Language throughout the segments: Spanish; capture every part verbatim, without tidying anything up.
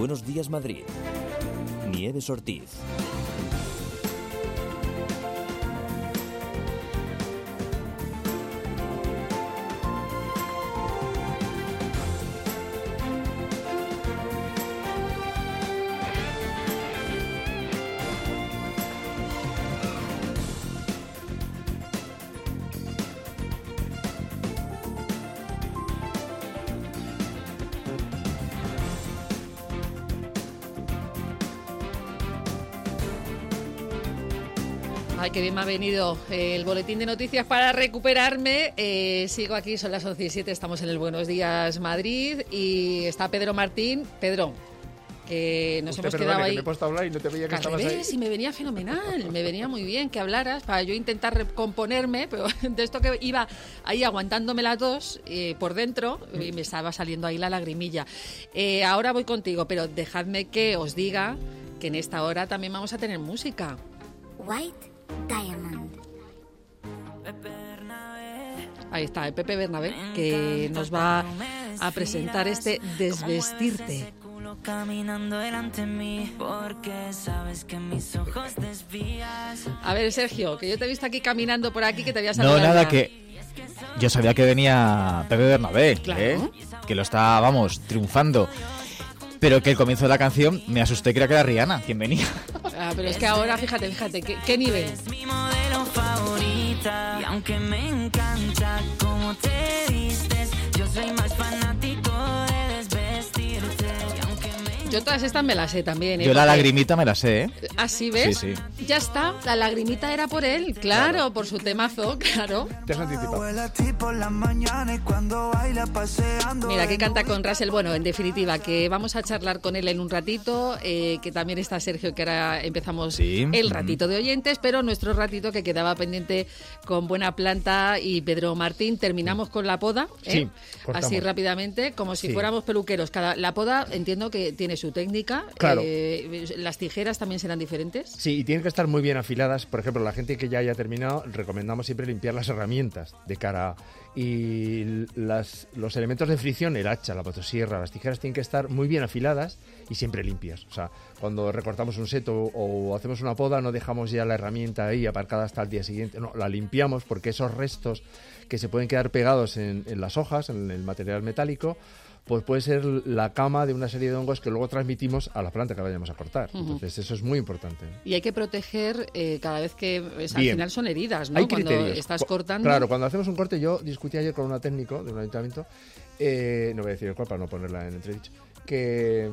Buenos Días Madrid. Nieves Ortiz. Ay, qué bien me ha venido el boletín de noticias para recuperarme. Eh, sigo aquí, son las once y siete, estamos en el Buenos Días Madrid y está Pedro Martín. Pedro, que nos Usted hemos perdone, quedado ahí. Que me he puesto a hablar y no te veía que Al estabas revés, ahí. y me venía fenomenal, me venía muy bien que hablaras para yo intentar recomponerme, pero de esto que iba ahí aguantándome las dos eh, por dentro y me estaba saliendo ahí la lagrimilla. Eh, ahora voy contigo, pero dejadme que os diga que en esta hora también vamos a tener música. White Diamond. Ahí está, el Pepe Bernabé, que nos va a presentar este Desvestirte. Caminando delante de mí, porque sabes que mis ojos desvías. A ver, Sergio, que yo te he visto aquí caminando por aquí, que te había No, saludado. nada, que yo sabía que venía Pepe Bernabé, Claro. ¿eh? Que lo está, vamos, triunfando. Pero que el comienzo de la canción me asusté, creía que era Rihanna quien venía. Ah, pero es que ahora, fíjate, fíjate, ¿qué, qué nivel? Es mi modelo favorita, y aunque me encanta cómo te vistes, yo soy más fanático de desvestirte. Y aunque me Yo todas estas me las sé también, ¿eh? Yo la Porque- lagrimita me la sé, ¿eh? ¿Así ves? Sí, Ya está, la lagrimita era por él, claro, por su temazo, claro. Te has anticipado. Mira, que canta con Russell. Bueno, en definitiva, que vamos a charlar con él en un ratito, eh, que también está Sergio, que ahora empezamos Sí. el ratito de oyentes, pero nuestro ratito que quedaba pendiente con Buena Planta y Pedro Martín. Terminamos con la poda, ¿eh? Sí, cortamos. Así rápidamente, como si Sí. fuéramos peluqueros. Cada, la poda entiendo que tiene su técnica. Claro. Eh, ¿las tijeras también serán diferentes? Sí, y tienen que estar muy bien afiladas. Por ejemplo, la gente que ya haya terminado, recomendamos siempre limpiar las herramientas de cara a... Y las, los elementos de fricción, el hacha, la motosierra, las tijeras tienen que estar muy bien afiladas y siempre limpias. O sea, cuando recortamos un seto o hacemos una poda, no dejamos ya la herramienta ahí aparcada hasta el día siguiente. No, la limpiamos porque esos restos que se pueden quedar pegados en, en las hojas, en el material metálico, pues puede ser la cama de una serie de hongos que luego transmitimos a la planta que vayamos a cortar. Ujú. Entonces, eso es muy importante. Y hay que proteger eh, cada vez que... es- al Bien. final son heridas, ¿no? Hay Cuando criterios. estás Cu- cortando... Claro, cuando hacemos un corte, yo discutí ayer con una técnico de un ayuntamiento, eh, no voy a decir el cual para no ponerla en entredicho, que,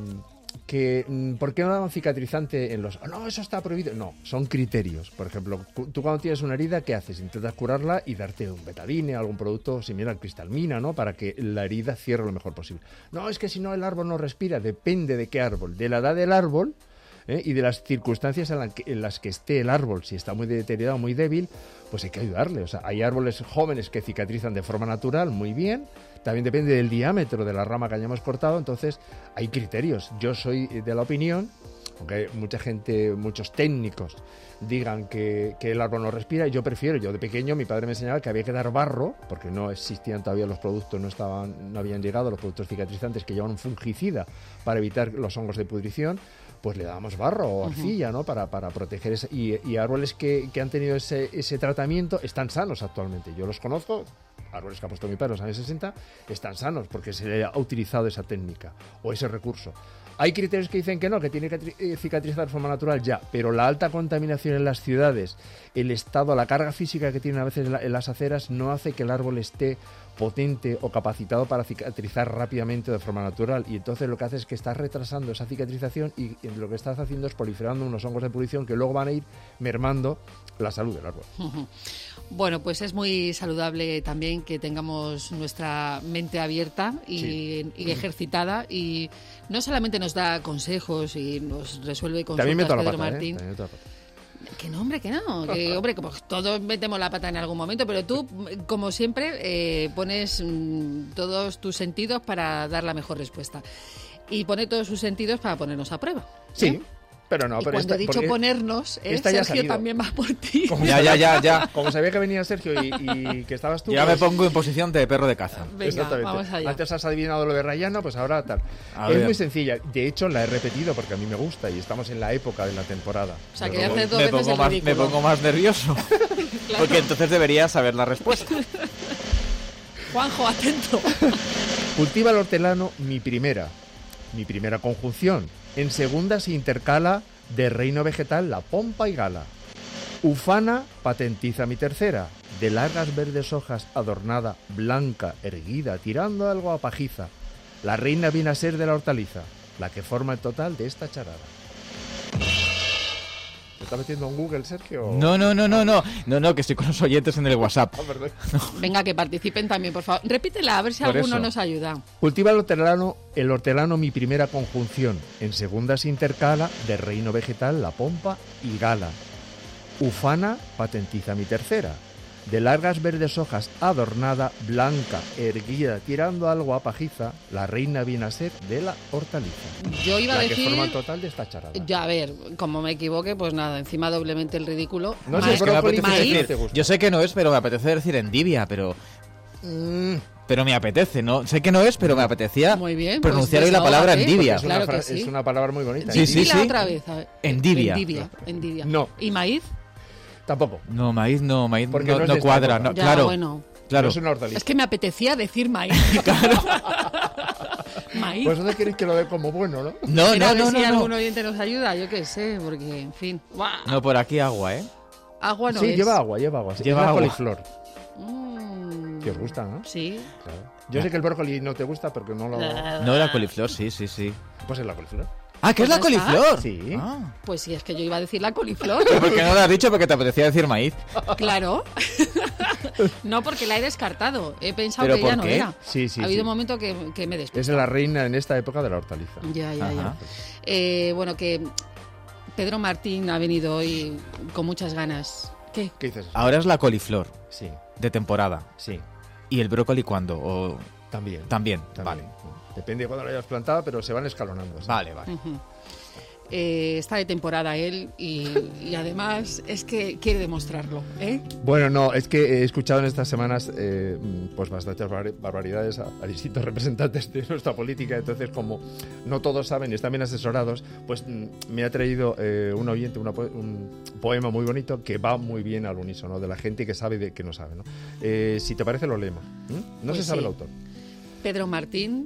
que mm, ¿por qué no daban cicatrizante en los... "Oh, no, eso está prohibido". No, son criterios. Por ejemplo, cu- tú cuando tienes una herida, ¿qué haces? Intentas curarla y darte un betadine, algún producto similar al cristalmina, ¿no? Para que la herida cierre lo mejor posible. No, es que si no el árbol no respira. Depende de qué árbol. De la edad del árbol... ¿eh? Y de las circunstancias en, la que- en las que esté el árbol. Si está muy deteriorado, muy débil, pues hay que ayudarle. O sea, hay árboles jóvenes que cicatrizan de forma natural muy bien. También depende del diámetro de la rama que hayamos cortado. Entonces, hay criterios. Yo soy de la opinión, aunque mucha gente, muchos técnicos digan que, que el árbol no respira, y yo prefiero, yo de pequeño mi padre me enseñaba que había que dar barro, porque no existían todavía los productos, no estaban, no habían llegado los productos cicatrizantes que llevan un fungicida para evitar los hongos de pudrición. Pues le dábamos barro o arcilla, ¿no? Para, para proteger ese, y, y árboles que, que han tenido ese, ese tratamiento están sanos actualmente. Yo los conozco, árboles que ha puesto mi padre en los años sesenta, están sanos porque se le ha utilizado esa técnica o ese recurso. Hay criterios que dicen que no, que tiene que tri- eh, cicatrizar de forma natural ya, pero la alta contaminación en las ciudades, el estado, la carga física que tienen a veces en, la- en las aceras no hace que el árbol esté potente o capacitado para cicatrizar rápidamente de forma natural, y entonces lo que hace es que estás retrasando esa cicatrización y, y lo que estás haciendo es proliferando unos hongos de pudrición que luego van a ir mermando la salud del árbol. Ujú. Bueno, pues es muy saludable también que tengamos nuestra mente abierta y, Sí. y ejercitada, y no solamente nos da consejos y nos resuelve También consultas meto la Pedro pata, ¿eh? Martín. También meto la pata. Que no, hombre, que no. Que, hombre, como todos metemos la pata en algún momento, pero tú, como siempre, eh, pones mm, todos tus sentidos para dar la mejor respuesta. Y pone todos sus sentidos para ponernos a prueba. Sí. ¿eh? Pero no, y pero cuando esta- he dicho porque ponernos, eh, esta ya ha Sergio salido. también va por ti. Como Ya, sabía- ya, ya, ya. Como sabía que venía Sergio y, y que estabas tú. Ya me pues, pongo en posición de perro de caza. Venga, exactamente. vamos allá. Antes has adivinado lo de Rayana, pues ahora tal. A es ver. muy sencilla. De hecho, la he repetido porque a mí me gusta y estamos en la época de la temporada. O sea, que Pero- haces dos Me veces pongo, el más, me ridículo. pongo más nervioso. Porque entonces debería saber la respuesta. Juanjo, atento. Cultiva el hortelano mi primera, mi primera conjunción. En segunda se intercala de reino vegetal la pompa y gala. Ufana patentiza mi tercera, de largas verdes hojas adornada, blanca, erguida, tirando algo a pajiza. La reina viene a ser de la hortaliza, la que forma el total de esta charada. ¿Te está metiendo en Google, Sergio? No, no, no, no, no. No, no, que estoy con los oyentes en el WhatsApp. Ah, perdón. Venga, que participen también, por favor. Repítela, a ver si Por alguno eso. nos ayuda. Cultiva el hortelano, el hortelano mi primera conjunción. En segunda se intercala de reino vegetal la pompa y gala. Ufana patentiza mi tercera. De largas verdes hojas adornada, blanca, erguida, tirando algo a pajiza, la reina viene a ser de la hortaliza. Yo iba a La que decir... forma el total de esta charada. Ya, a ver, como me equivoque, pues nada, encima doblemente el ridículo. No Maíz- sé, Es que me brócoli, apetece maíz. decir- te gusta. yo sé que no es, pero me apetece decir endivia, pero Mm, pero me apetece, ¿no? Sé que no es, pero me apetecía Muy bien, pues pronunciar hoy la desahógate, palabra porque endivia. es, una Claro que fra- sí. es una palabra muy bonita. Sí, sí, Dila sí. otra vez. A ver. Endivia. Endivia, endivia. No. ¿Y maíz? Tampoco. No, maíz no, maíz Porque no, no es no de esta cuadra, época. no, Ya, claro. bueno. Claro. No es una hortaliza. Es que me apetecía decir maíz. Maíz. Pues no queréis que lo dé como bueno, ¿no? No, Pero a no, ver no, si no, algún no. oyente nos ayuda, yo qué sé, porque, en fin. ¡Buah! No, por aquí agua, ¿eh? Agua no sí, es. lleva agua, lleva agua. sí. Lleva es la agua. coliflor. Mm, Que os gusta, ¿no? Sí. Claro. Yo sé que el brócoli no te gusta porque no lo... No, la coliflor, sí, sí, sí. Pues es la coliflor. Ah, ¿qué Pues es la ya está. coliflor? Sí. Ah. Pues sí, es que yo iba a decir la coliflor. ¿Pero por qué no lo has dicho? Porque te apetecía decir maíz. Claro. No, porque la he descartado. He pensado ¿Pero que ella por no qué? era. Sí, sí, Ha habido sí. un momento que, que me despistado. Es la reina en esta época de la hortaliza. Ya, ya, ya. Ajá. Eh, bueno, que Pedro Martín ha venido hoy con muchas ganas. ¿Qué? ¿Qué dices? Ahora es la coliflor Sí, de temporada. sí. ¿Y el brócoli cuándo? O... También. También. También. Vale. Depende de cuándo lo hayas plantado, pero se van escalonando. ¿sí? Vale, vale. Ujú. Eh, está de temporada él y, y además es que quiere demostrarlo, ¿eh? Bueno, no, es que he escuchado en estas semanas eh, pues bastantes barbar- barbaridades a, a distintos representantes de nuestra política, entonces como no todos saben y están bien asesorados, pues mm, me ha traído eh, un oyente una po- un poema muy bonito que va muy bien al unísono de la gente que sabe y de que no sabe, ¿no? Eh, si te parece lo leemos. ¿Mm? No Pues se sabe sí. el autor. Pedro Martín,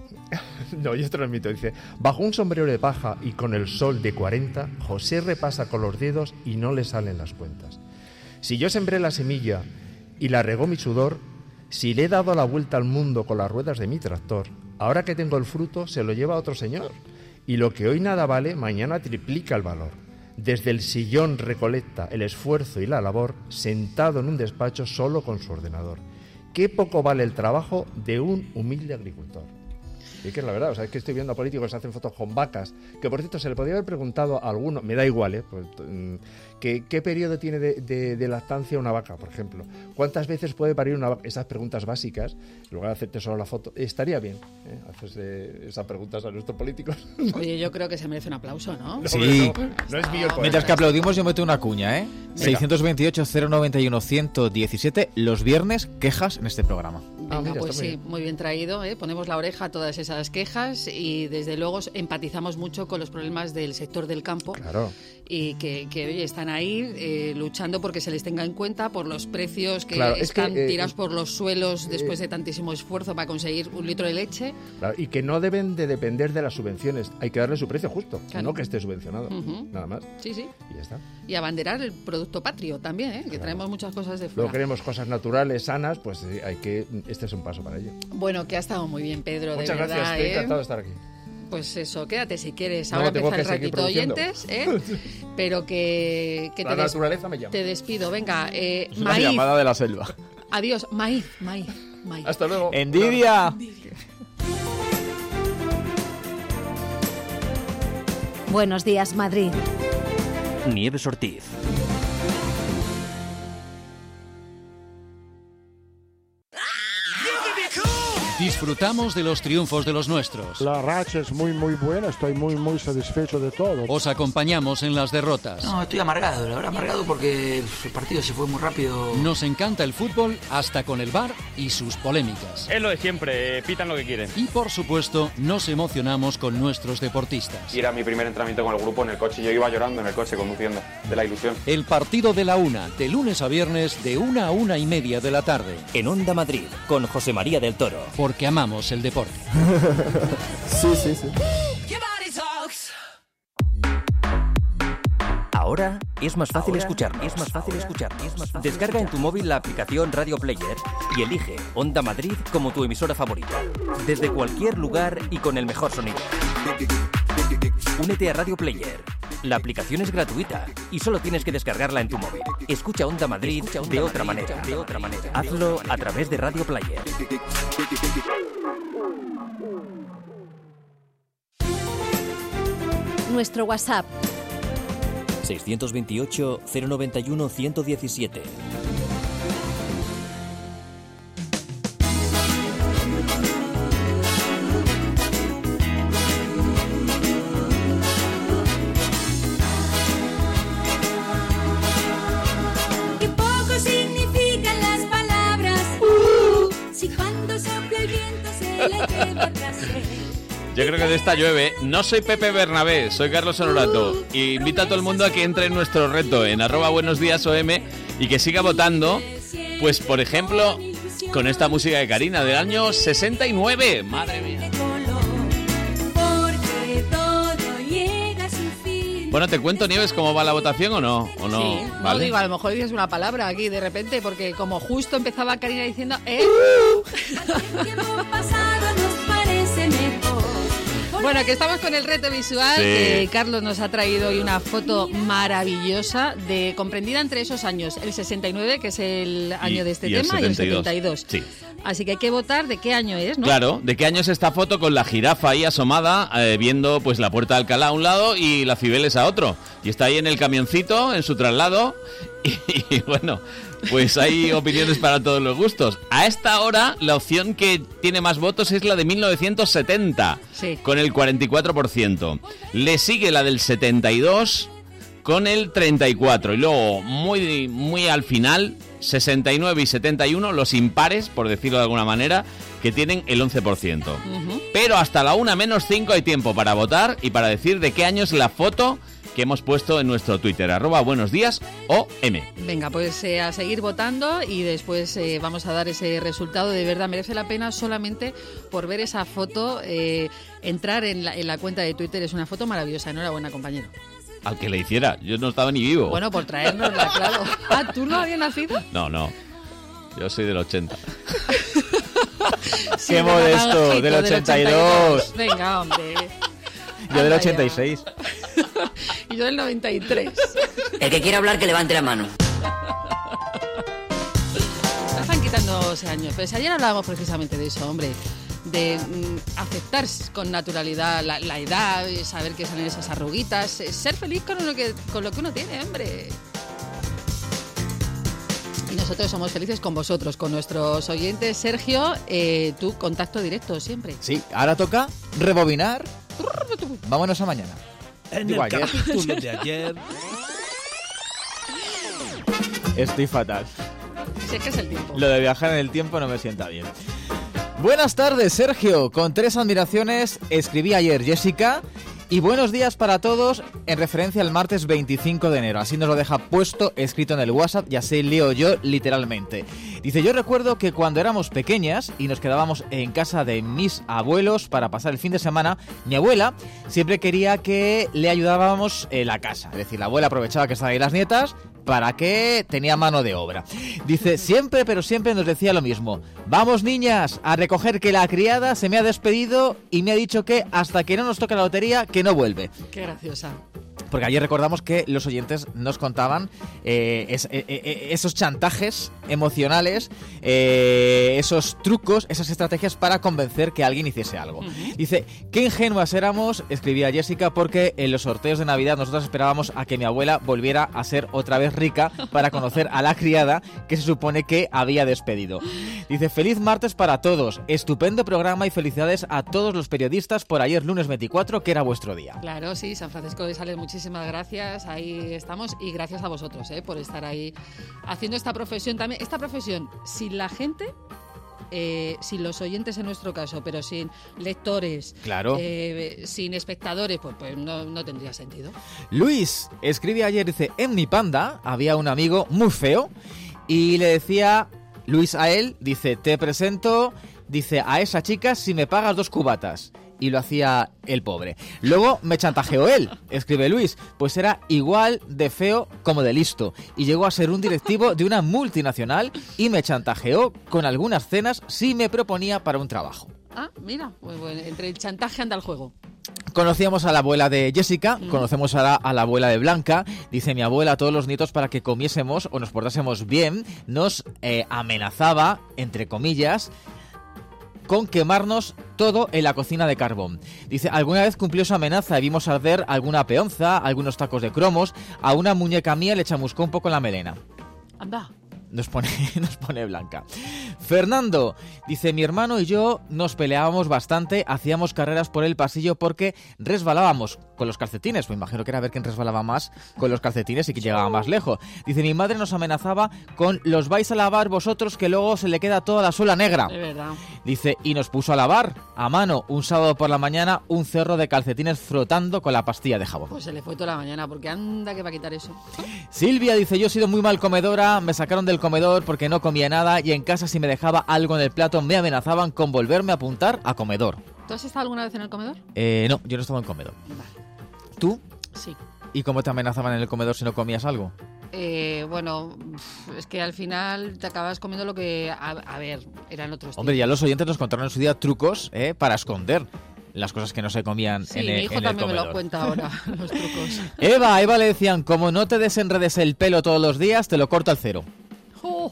No, yo transmito. Dice, bajo un sombrero de paja y con el sol de cuarenta, José repasa con los dedos y no le salen las cuentas. Si yo sembré la semilla y la regó mi sudor, si le he dado la vuelta al mundo con las ruedas de mi tractor, ahora que tengo el fruto se lo lleva otro señor. Y lo que hoy nada vale, mañana triplica el valor. Desde el sillón recolecta el esfuerzo y la labor, sentado en un despacho solo con su ordenador. Qué poco vale el trabajo de un humilde agricultor. Y que es la verdad, o sea, es que estoy viendo a políticos que se hacen fotos con vacas, que por cierto se le podría haber preguntado a alguno, me da igual, ¿eh? Pues, mm, que, ¿qué periodo tiene de, de- de lactancia una vaca, por ejemplo? ¿Cuántas veces puede parir una vaca? Esas preguntas básicas, en lugar de hacerte solo la foto, estaría bien, ¿eh? Hacerse esas preguntas a nuestros políticos. oye, yo creo que se merece un aplauso, ¿no? No, Sí. hombre, no, no es mío el poema. Mientras que aplaudimos, yo meto una cuña, ¿eh? seiscientos veintiocho, cero noventa y uno, ciento diecisiete, los viernes, quejas en este programa. Venga, Ah, mira, pues está muy sí, bien. muy bien traído, ¿eh? Ponemos la oreja a todas esas quejas y desde luego empatizamos mucho con los problemas del sector del campo. Claro. Y que, que, oye, están ahí eh, luchando porque se les tenga en cuenta por los precios que Claro, es que, están eh, tirados por los suelos después de tantísimo esfuerzo para conseguir un litro de leche. Claro, y que no deben de depender de las subvenciones, hay que darle su precio justo, Claro. no que esté subvencionado, Ujú. nada más, Sí, sí. y ya está. Y abanderar el producto patrio también, ¿eh? Que traemos muchas cosas de Luego fuera. queremos cosas naturales, sanas, pues eh, hay que, este es un paso para ello. Bueno, que ha estado muy bien, Pedro, Muchas de verdad, gracias, estoy ¿eh? encantado de estar aquí. Pues eso, quédate si quieres. No, Ahora tengo empieza el que seguir ratito de produciendo. oyentes, ¿eh? Pero que, que La te, des- naturaleza me llama. te despido. Venga, eh, Es una maíz. llamada de la selva. Adiós, maíz, maíz, maíz. Hasta luego. ¡Endivia! Buenos días, Madrid. Nieves Ortiz. Disfrutamos de los triunfos de los nuestros. La racha es muy muy buena, estoy muy muy satisfecho de todo. Os acompañamos en las derrotas. No, estoy amargado, la verdad amargado porque el partido se fue muy rápido. Nos encanta el fútbol hasta con el V A R y sus polémicas. Es lo de siempre, pitan lo que quieren. Y por supuesto, nos emocionamos con nuestros deportistas. Y era mi primer entrenamiento con el grupo en el coche, yo iba llorando en el coche conduciendo, de la ilusión. El partido de la una, de lunes a viernes, de una a una y media de la tarde. En Onda Madrid, con José María del Toro. Porque amamos el deporte. Sí, sí, sí. Ahora es más fácil escucharnos. Es más fácil escucharnos. Es más fácil Descarga en tu móvil la aplicación Radio Player y elige Onda Madrid como tu emisora favorita. Desde cualquier lugar y con el mejor sonido. Únete a Radio Player. La aplicación es gratuita y solo tienes que descargarla en tu móvil. Escucha Onda Madrid de otra manera. De otra manera. Hazlo a través de Radio Player. Nuestro WhatsApp seiscientos veintiocho, cero noventa y uno, ciento diecisiete. Qué poco significan las palabras. Uh, si cuando sopla el viento se le lleva el placer. Yo creo que de esta llueve. No soy Pepe Bernabé, soy Carlos Honorato. Y invito a todo el mundo a que entre en nuestro reto en arroba buenos días O M y que siga votando. Pues, por ejemplo, con esta música de Karina del año sesenta y nueve. Madre mía. Bueno, ¿te cuento, Nieves, cómo va la votación o no? ¿O no? Sí, ¿Vale? no digo, a lo mejor dices una palabra aquí de repente, porque como justo empezaba Karina diciendo ¿eh? Bueno, que estamos con el reto visual. Sí. Eh, Carlos nos ha traído hoy una foto maravillosa de comprendida entre esos años, el sesenta y nueve, que es el año Y- de este y el tema, y el setenta setenta y y dos. dos. Sí. Así que hay que votar de qué año es, ¿no? Claro, ¿de qué año es esta foto con la jirafa ahí asomada, eh, viendo pues la Puerta de Alcalá a un lado y la Cibeles a otro? Y está ahí en el camioncito, en su traslado, y, y bueno, pues hay opiniones para todos los gustos. A esta hora, la opción que tiene más votos es la de mil novecientos setenta, Sí. con el cuarenta y cuatro por ciento. Le sigue la del setenta y dos, con el treinta y cuatro. Y luego, muy, muy al final, sesenta y nueve y setenta y uno, los impares, por decirlo de alguna manera, que tienen el once por ciento. Ujú. Pero hasta la una menos cinco hay tiempo para votar y para decir de qué año es la foto que hemos puesto en nuestro Twitter, arroba buenos días O M. Venga, pues eh, a seguir votando y después eh, vamos a dar ese resultado. De verdad, merece la pena solamente por ver esa foto. Eh, entrar en la, en la cuenta de Twitter es una foto maravillosa. Enhorabuena, compañero. Al que le hiciera, yo no estaba ni vivo. Bueno, por traérnosla, claro. Ah, ¿tú no habías nacido? No, no, yo soy del ochenta. Sí, Qué de modesto, naranjito, del ochenta y dos. Venga, hombre. Yo del Anda ochenta y ya. seis. Y yo del noventa y tres. El que quiera hablar que levante la mano. Están quitándose años. Pero si ayer hablábamos precisamente de eso, hombre. De mm, aceptar con naturalidad la, la edad, saber que salen esas arruguitas, eh, ser feliz con lo que, con lo que uno tiene, hombre. Y nosotros somos felices con vosotros, con nuestros oyentes. Sergio, eh, tú, contacto directo siempre. Sí, ahora toca rebobinar. Vámonos a mañana. En Digo, el ayer. capítulo de ayer. Estoy fatal. Si es que es el tiempo. Lo de viajar en el tiempo no me sienta bien. Buenas tardes, Sergio. Con tres admiraciones escribí ayer, Jessica. Y buenos días para todos en referencia al martes veinticinco de enero. Así nos lo deja puesto, escrito en el WhatsApp, y así leo yo literalmente. Dice, yo recuerdo que cuando éramos pequeñas y nos quedábamos en casa de mis abuelos para pasar el fin de semana, mi abuela siempre quería que le ayudábamos en la casa. Es decir, la abuela aprovechaba que estaban ahí las nietas para que tenía mano de obra. Dice, siempre, pero siempre nos decía lo mismo. Vamos, niñas, a recoger que la criada se me ha despedido y me ha dicho que hasta que no nos toque la lotería, que no vuelve. Qué graciosa. porque ayer recordamos que los oyentes nos contaban eh, es, eh, eh, esos chantajes emocionales, eh, esos trucos, esas estrategias para convencer que alguien hiciese algo. Uh-huh. Dice, qué ingenuas éramos, escribía Jessica, porque en los sorteos de Navidad nosotros esperábamos a que mi abuela volviera a ser otra vez rica para conocer a la criada que se supone que había despedido. Dice, feliz martes para todos, estupendo programa y felicidades a todos los periodistas por ayer lunes veinticuatro, que era vuestro día. Claro, sí, San Francisco de Sales, muchísimas gracias, ahí estamos, y gracias a vosotros eh, por estar ahí haciendo esta profesión también. Esta profesión, sin la gente, eh, sin los oyentes en nuestro caso, pero sin lectores, claro. eh, sin espectadores, pues, pues no, no tendría sentido. Luis escribe ayer, dice, en mi panda había un amigo muy feo y le decía Luis a él, dice, te presento, dice, a esa chica si me pagas dos cubatas. Y lo hacía el pobre. Luego me chantajeó él, escribe Luis, pues era igual de feo como de listo. Y llegó a ser un directivo de una multinacional y me chantajeó con algunas cenas si me proponía para un trabajo. Ah, mira, pues, bueno, entre el chantaje anda el juego. Conocíamos a la abuela de Jessica, mm. conocemos a la, a la abuela de Blanca. Dice mi abuela a todos los nietos para que comiésemos o nos portásemos bien. Nos eh, amenazaba, entre comillas, con quemarnos todo en la cocina de carbón. Dice, alguna vez cumplió su amenaza y vimos arder alguna peonza, algunos tacos de cromos, a una muñeca mía le chamuscó un poco la melena. Anda. Nos pone, nos pone Blanca. Fernando dice, mi hermano y yo nos peleábamos bastante, hacíamos carreras por el pasillo porque resbalábamos con los calcetines. Me imagino que era ver quién resbalaba más con los calcetines y quién llegaba más lejos. Dice, mi madre nos amenazaba con los vais a lavar vosotros que luego se le queda toda la suela negra. De verdad. Dice, y nos puso a lavar a mano un sábado por la mañana un cerro de calcetines frotando con la pastilla de jabón. Pues se le fue toda la mañana porque anda que va a quitar eso. Silvia dice, yo he sido muy mal comedora, me sacaron del comedor porque no comía nada y en casa si me dejaba algo en el plato me amenazaban con volverme a apuntar a comedor. ¿Tú has estado alguna vez en el comedor? Eh, no, yo no estaba en comedor. Vale. ¿Tú? Sí. ¿Y cómo te amenazaban en el comedor si no comías algo? Eh, bueno, es que al final te acabas comiendo lo que... A, a ver, eran otros Hombre, tiempos. ya los oyentes nos contaron en su día trucos eh, para esconder las cosas que no se comían sí, en, mi el, hijo en el también comedor. me lo cuenta ahora, los trucos. Eva, a Eva le decían, como no te desenredes el pelo todos los días, te lo corto al cero. Oh,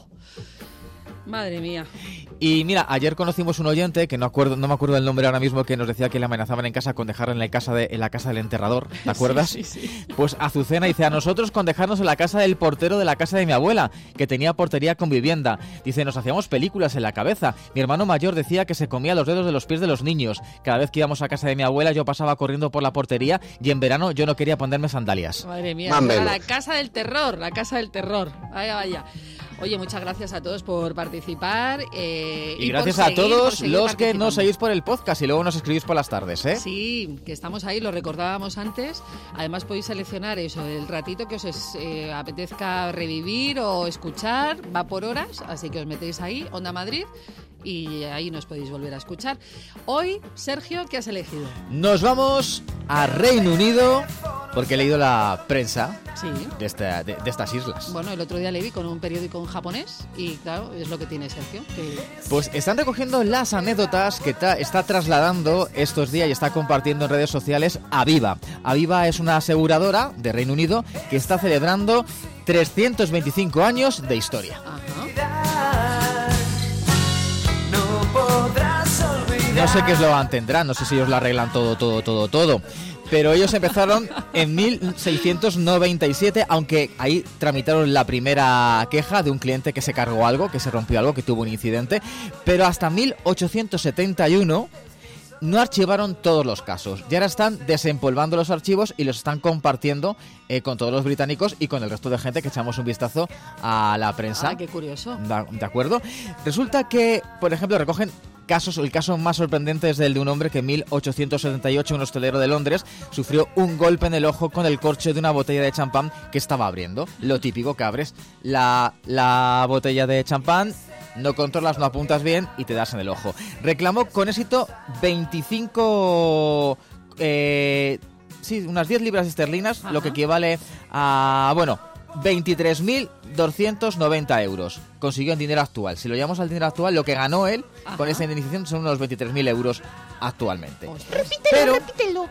madre mía. Y mira, ayer conocimos un oyente, que no acuerdo, no me acuerdo del nombre ahora mismo, que nos decía que le amenazaban en casa con dejarla en la casa, de, en la casa del enterrador, ¿te acuerdas? Sí, sí, sí. Pues Azucena dice, a nosotros con dejarnos en la casa del portero de la casa de mi abuela, que tenía portería con vivienda. Dice, nos hacíamos películas en la cabeza. Mi hermano mayor decía que se comía los dedos de los pies de los niños. Cada vez que íbamos a casa de mi abuela yo pasaba corriendo por la portería y en verano yo no quería ponerme sandalias. Madre mía, la casa del terror, la casa del terror. Vaya, vaya. Oye, muchas gracias a todos por participar. Eh, y, y gracias por a seguir, todos por los que nos seguís por el podcast y luego nos escribís por las tardes, ¿eh? Sí, que estamos ahí, lo recordábamos antes. Además podéis seleccionar eso, el ratito que os eh, apetezca revivir o escuchar, va por horas, así que os metéis ahí, Onda Madrid, y ahí nos podéis volver a escuchar. Hoy, Sergio, ¿qué has elegido? Nos vamos a Reino Unido, porque he leído la prensa sí. de, esta, de, de estas islas. Bueno, el otro día le vi con un periódico en japonés y claro, es lo que tiene Sergio. Que... Pues están recogiendo las anécdotas que ta, está trasladando estos días y está compartiendo en redes sociales Aviva. Aviva es una aseguradora de Reino Unido que está celebrando trescientos veinticinco años de historia. Ajá. No sé qué eslogan tendrán, no sé si ellos lo arreglan todo, todo, todo, todo. Pero ellos empezaron en mil seiscientos noventa y siete, aunque ahí tramitaron la primera queja de un cliente que se cargó algo, que se rompió algo, que tuvo un incidente. Pero hasta mil ochocientos setenta y uno no archivaron todos los casos. Y ahora están desempolvando los archivos y los están compartiendo eh, con todos los británicos y con el resto de gente que echamos un vistazo a la prensa. Ah, qué curioso. ¿De acuerdo? Resulta que, por ejemplo, recogen casos. El caso más sorprendente es el de un hombre que en mil ochocientos setenta y ocho, un hostelero de Londres, sufrió un golpe en el ojo con el corcho de una botella de champán que estaba abriendo. Lo típico que abres la, la botella de champán, no controlas, no apuntas bien y te das en el ojo. Reclamó con éxito veinticinco... Eh, sí, unas diez libras esterlinas, ajá, lo que equivale a... bueno... veintitrés mil doscientos noventa euros consiguió en dinero actual. Si lo llevamos al dinero actual, lo que ganó él, ajá, con esa indemnización son unos veintitrés mil euros actualmente. Repítelo, Pero, repítelo.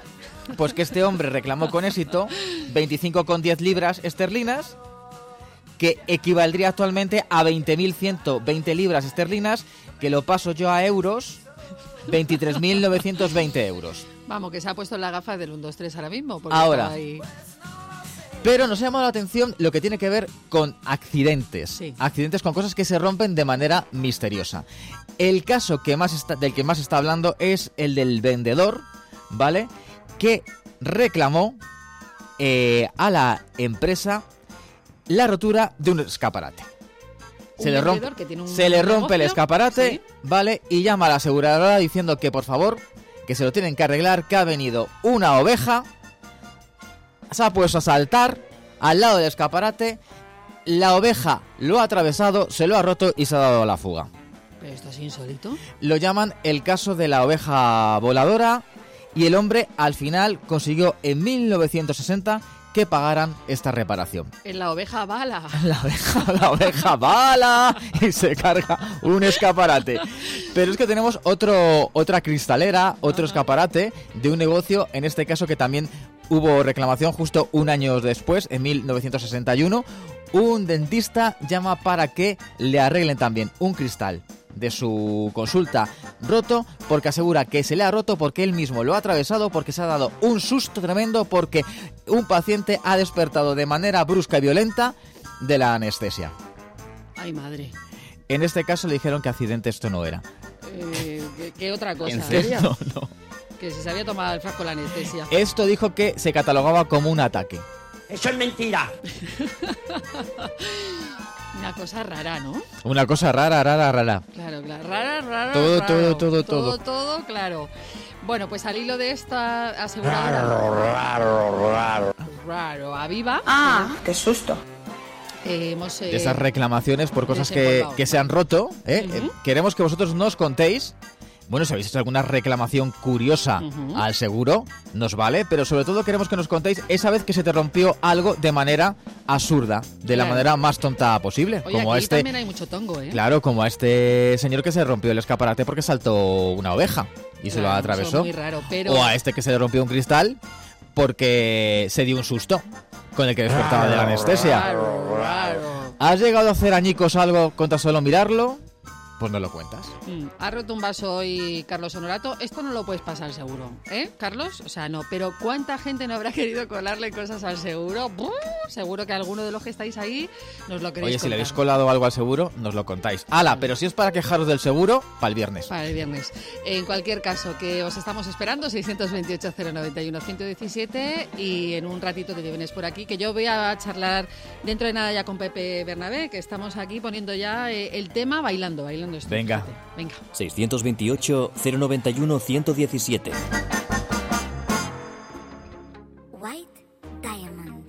Pues que este hombre reclamó con éxito veinticinco coma diez libras esterlinas, que equivaldría actualmente a veinte mil ciento veinte libras esterlinas, que lo paso yo a euros, veintitrés mil novecientos veinte euros. Vamos, que se ha puesto la gafa del uno, dos, tres ahora mismo. Ahora. Ahí... Pero nos ha llamado la atención lo que tiene que ver con accidentes. Sí. Accidentes con cosas que se rompen de manera misteriosa. El caso que más está, del que más se está hablando es el del vendedor, ¿vale? Que reclamó eh, a la empresa la rotura de un escaparate. Se, le rompe, que tiene un se le rompe el negocio, escaparate, ¿sí? ¿vale? Y llama a la aseguradora diciendo que por favor, que se lo tienen que arreglar, que ha venido una oveja, se ha puesto a saltar al lado del escaparate, la oveja lo ha atravesado, se lo ha roto y se ha dado a la fuga. ¿Pero esto es insólito? Lo llaman el caso de la oveja voladora y el hombre al final consiguió en mil novecientos sesenta que pagaran esta reparación. En la oveja bala. La oveja, la oveja bala y se carga un escaparate. Pero es que tenemos otro, otra cristalera, otro Ajá. escaparate de un negocio, en este caso que también hubo reclamación justo un año después, en mil novecientos sesenta y uno. Un dentista llama para que le arreglen también un cristal de su consulta roto, porque asegura que se le ha roto porque él mismo lo ha atravesado, porque se ha dado un susto tremendo, porque un paciente ha despertado de manera brusca y violenta de la anestesia. Ay, madre. En este caso le dijeron que accidente esto no era. Eh, ¿qué, qué otra cosa? ¿En serio? No, no. Que si se había tomado el frasco la anestesia. Esto dijo que se catalogaba como un ataque. ¡Eso es mentira! Una cosa rara, ¿no? Una cosa rara, rara, rara. Claro, claro. Rara, rara, Todo, raro. todo, todo, Todo, todo. todo, claro. Bueno, pues al hilo de esta aseguradora... Raro, raro, raro. Raro. Aviva. Ah, qué susto. Eh, hemos... eh, De esas reclamaciones por cosas que, desempolvado. que se han roto, ¿eh? Ujú. Eh, queremos que vosotros nos contéis. Bueno, si habéis hecho alguna reclamación curiosa Ujú. al seguro, nos vale, pero sobre todo queremos que nos contéis esa vez que se te rompió algo de manera absurda, de la Claro. manera más tonta posible. Oye, como aquí a este, también hay mucho tongo, ¿eh? claro, como a este señor que se rompió el escaparate porque saltó una oveja y se lo Claro, atravesó. eso es muy raro, pero... O a este que se le rompió un cristal porque se dio un susto con el que despertaba de la anestesia. Raro, raro. ¿Has llegado a hacer añicos algo contra solo mirarlo? Pues no lo cuentas. Mm, ha roto un vaso hoy Carlos Honorato. Esto no lo puedes pasar seguro, ¿eh, Carlos? O sea, no. Pero ¿cuánta gente no habrá querido colarle cosas al seguro? ¡Buf! Seguro que alguno de los que estáis ahí nos lo queréis Oye, si le habéis contar. colado algo al seguro, nos lo contáis. ¡Hala! Pero si es para quejaros del seguro, para el viernes. Para el viernes. En cualquier caso, que os estamos esperando, seiscientos veintiocho, cero noventa y uno, ciento diecisiete, y en un ratito te vienes por aquí, que yo voy a charlar dentro de nada ya con Pepe Bernabé, que estamos aquí poniendo ya eh, el tema bailando, bailando esto. Venga. Venga. seiscientos veintiocho, cero noventa y uno, ciento diecisiete. White Diamond.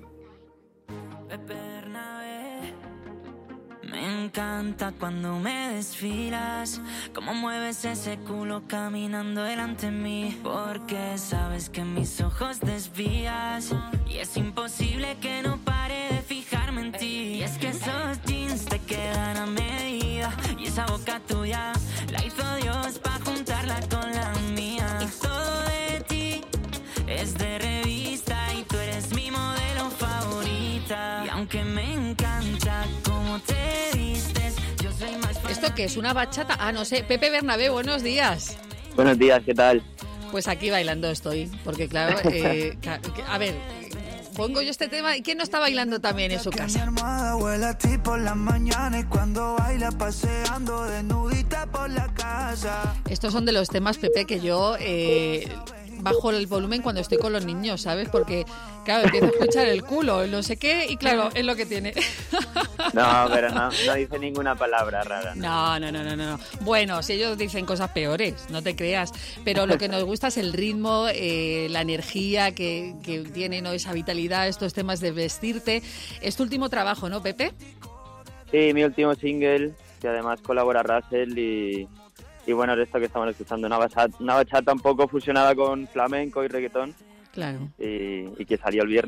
Bernabé, me encanta cuando me desfilas, cómo mueves ese culo caminando delante de mí, porque sabes que mis ojos desvías y es imposible que no pare de fijarme en ti. Y es que esos jeans te quedan a medida y esa boca tuya la hizo Dios pa' juntarla con la mía. Y todo de ti es de revista y tú eres mi modelo favorita. Y aunque me encanta cómo te vistes, yo soy más fan. ¿Esto qué es? ¿Una bachata? Ah, no sé. Pepe Bernabé, buenos días. Buenos días, ¿qué tal? Pues aquí bailando estoy, porque claro, eh, ca- a ver, pongo yo este tema y ¿quién no está bailando también en su casa? almohada huele a ti por la mañana y cuando baila paseando desnudita por la casa. Estos son de los temas, Pepe, que yo eh, bajo el volumen cuando estoy con los niños, ¿sabes? Porque, claro, empiezo a escuchar el culo, no sé qué, y claro, es lo que tiene. No, pero no, no dice ninguna palabra rara. No, no, no, no, no. Bueno, si ellos dicen cosas peores, no te creas. Pero lo que nos gusta es el ritmo, eh, la energía que, que tiene, ¿no? Esa vitalidad, estos temas de vestirte. Es tu último trabajo, ¿no, Pepe? Sí, mi último single, que además colabora Russell y, y bueno, es esto que estamos escuchando, una bachata, una bachata un poco fusionada con flamenco y reggaetón Claro. y, y que salió el viernes.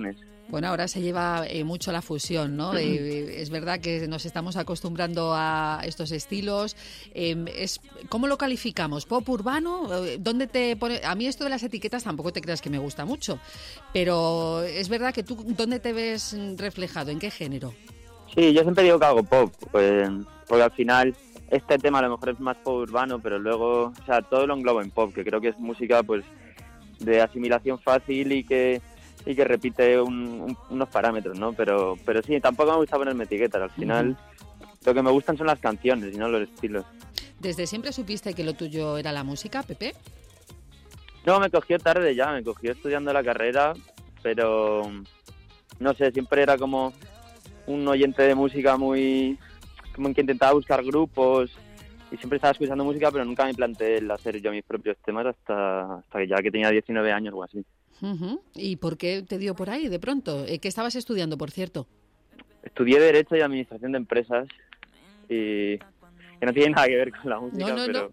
Bueno, ahora se lleva eh, mucho la fusión, ¿no? Eh, es verdad que nos estamos acostumbrando a estos estilos. Eh, es, ¿Cómo lo calificamos? ¿Pop urbano? ¿Dónde te pone? A mí esto de las etiquetas tampoco te creas que me gusta mucho, pero es verdad que tú, ¿dónde te ves reflejado? ¿En qué género? Sí, yo siempre digo que hago pop, pues, porque al final este tema a lo mejor es más pop urbano, pero luego, o sea, todo lo englobo en pop, que creo que es música pues de asimilación fácil y que y que repite un, un, unos parámetros, ¿no? Pero pero sí, tampoco me gusta ponerme etiquetas. Al final, uh-huh. lo que me gustan son las canciones y no los estilos. ¿Desde siempre supiste que lo tuyo era la música, Pepe? No, me cogió tarde ya, me cogió estudiando la carrera, pero no sé, siempre era como un oyente de música muy... como que intentaba buscar grupos y siempre estaba escuchando música, pero nunca me planteé el hacer yo mis propios temas hasta, hasta ya que tenía diecinueve años o así. Uh-huh. ¿Y por qué te dio por ahí de pronto? ¿Qué estabas estudiando, por cierto? Estudié Derecho y Administración de Empresas y que no tiene nada que ver con la música, no, no, pero...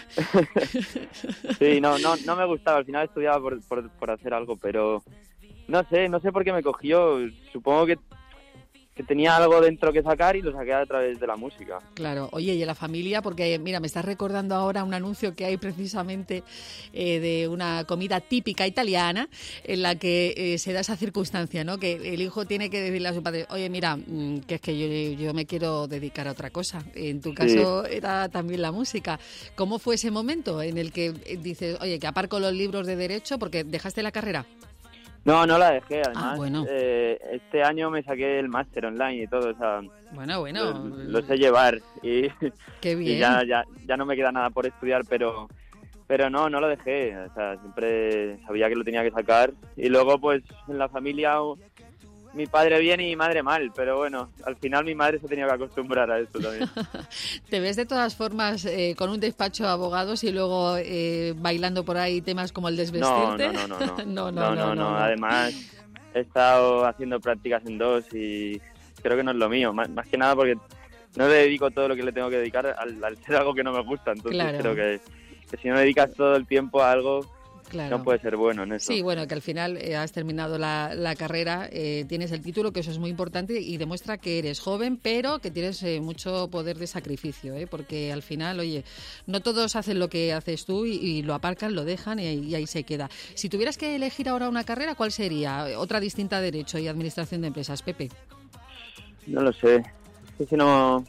No. sí, no, no, no me gustaba, al final estudiaba por, por, por hacer algo, pero no sé, no sé por qué me cogió, supongo que que tenía algo dentro que sacar y lo saqué a través de la música. Claro. Oye, ¿y la familia? Porque, mira, me estás recordando ahora un anuncio que hay precisamente eh, de una comida típica italiana en la que eh, se da esa circunstancia, ¿no? Que el hijo tiene que decirle a su padre, oye, mira, mmm, que es que yo, yo me quiero dedicar a otra cosa. En tu caso sí. Era también la música. ¿Cómo fue ese momento en el que dices, oye, que aparco los libros de Derecho porque dejaste la carrera? No, no la dejé, además. Ah, bueno. eh, este año me saqué el máster online y todo, o sea... Bueno, bueno. Lo, lo sé llevar y, Qué bien. y ya, ya, ya no me queda nada por estudiar, pero pero no, no lo dejé. O sea, siempre sabía que lo tenía que sacar. Y luego, pues, en la familia... Mi padre bien y mi madre mal, pero bueno, al final mi madre se ha tenido que acostumbrar a esto también. ¿Te ves de todas formas eh, con un despacho de abogados y luego eh, bailando por ahí temas como el desvestirte? No, no, no, no. no, no, no, no, no, no, no. Además, he estado haciendo prácticas en dos y creo que no es lo mío. Más, más que nada porque no le dedico todo lo que le tengo que dedicar al, al ser algo que no me gusta. Entonces claro. creo que, que si no dedicas todo el tiempo a algo... Claro. No puede ser bueno en eso. Sí, bueno, que al final eh, has terminado la, la carrera, eh, tienes el título, que eso es muy importante y demuestra que eres joven, pero que tienes eh, mucho poder de sacrificio, ¿eh? Porque al final, oye, no todos hacen lo que haces tú y, y lo aparcan, lo dejan y, y ahí se queda. Si tuvieras que elegir ahora una carrera, ¿cuál sería? Otra distinta a Derecho y Administración de Empresas, Pepe. No lo sé. Es que si no...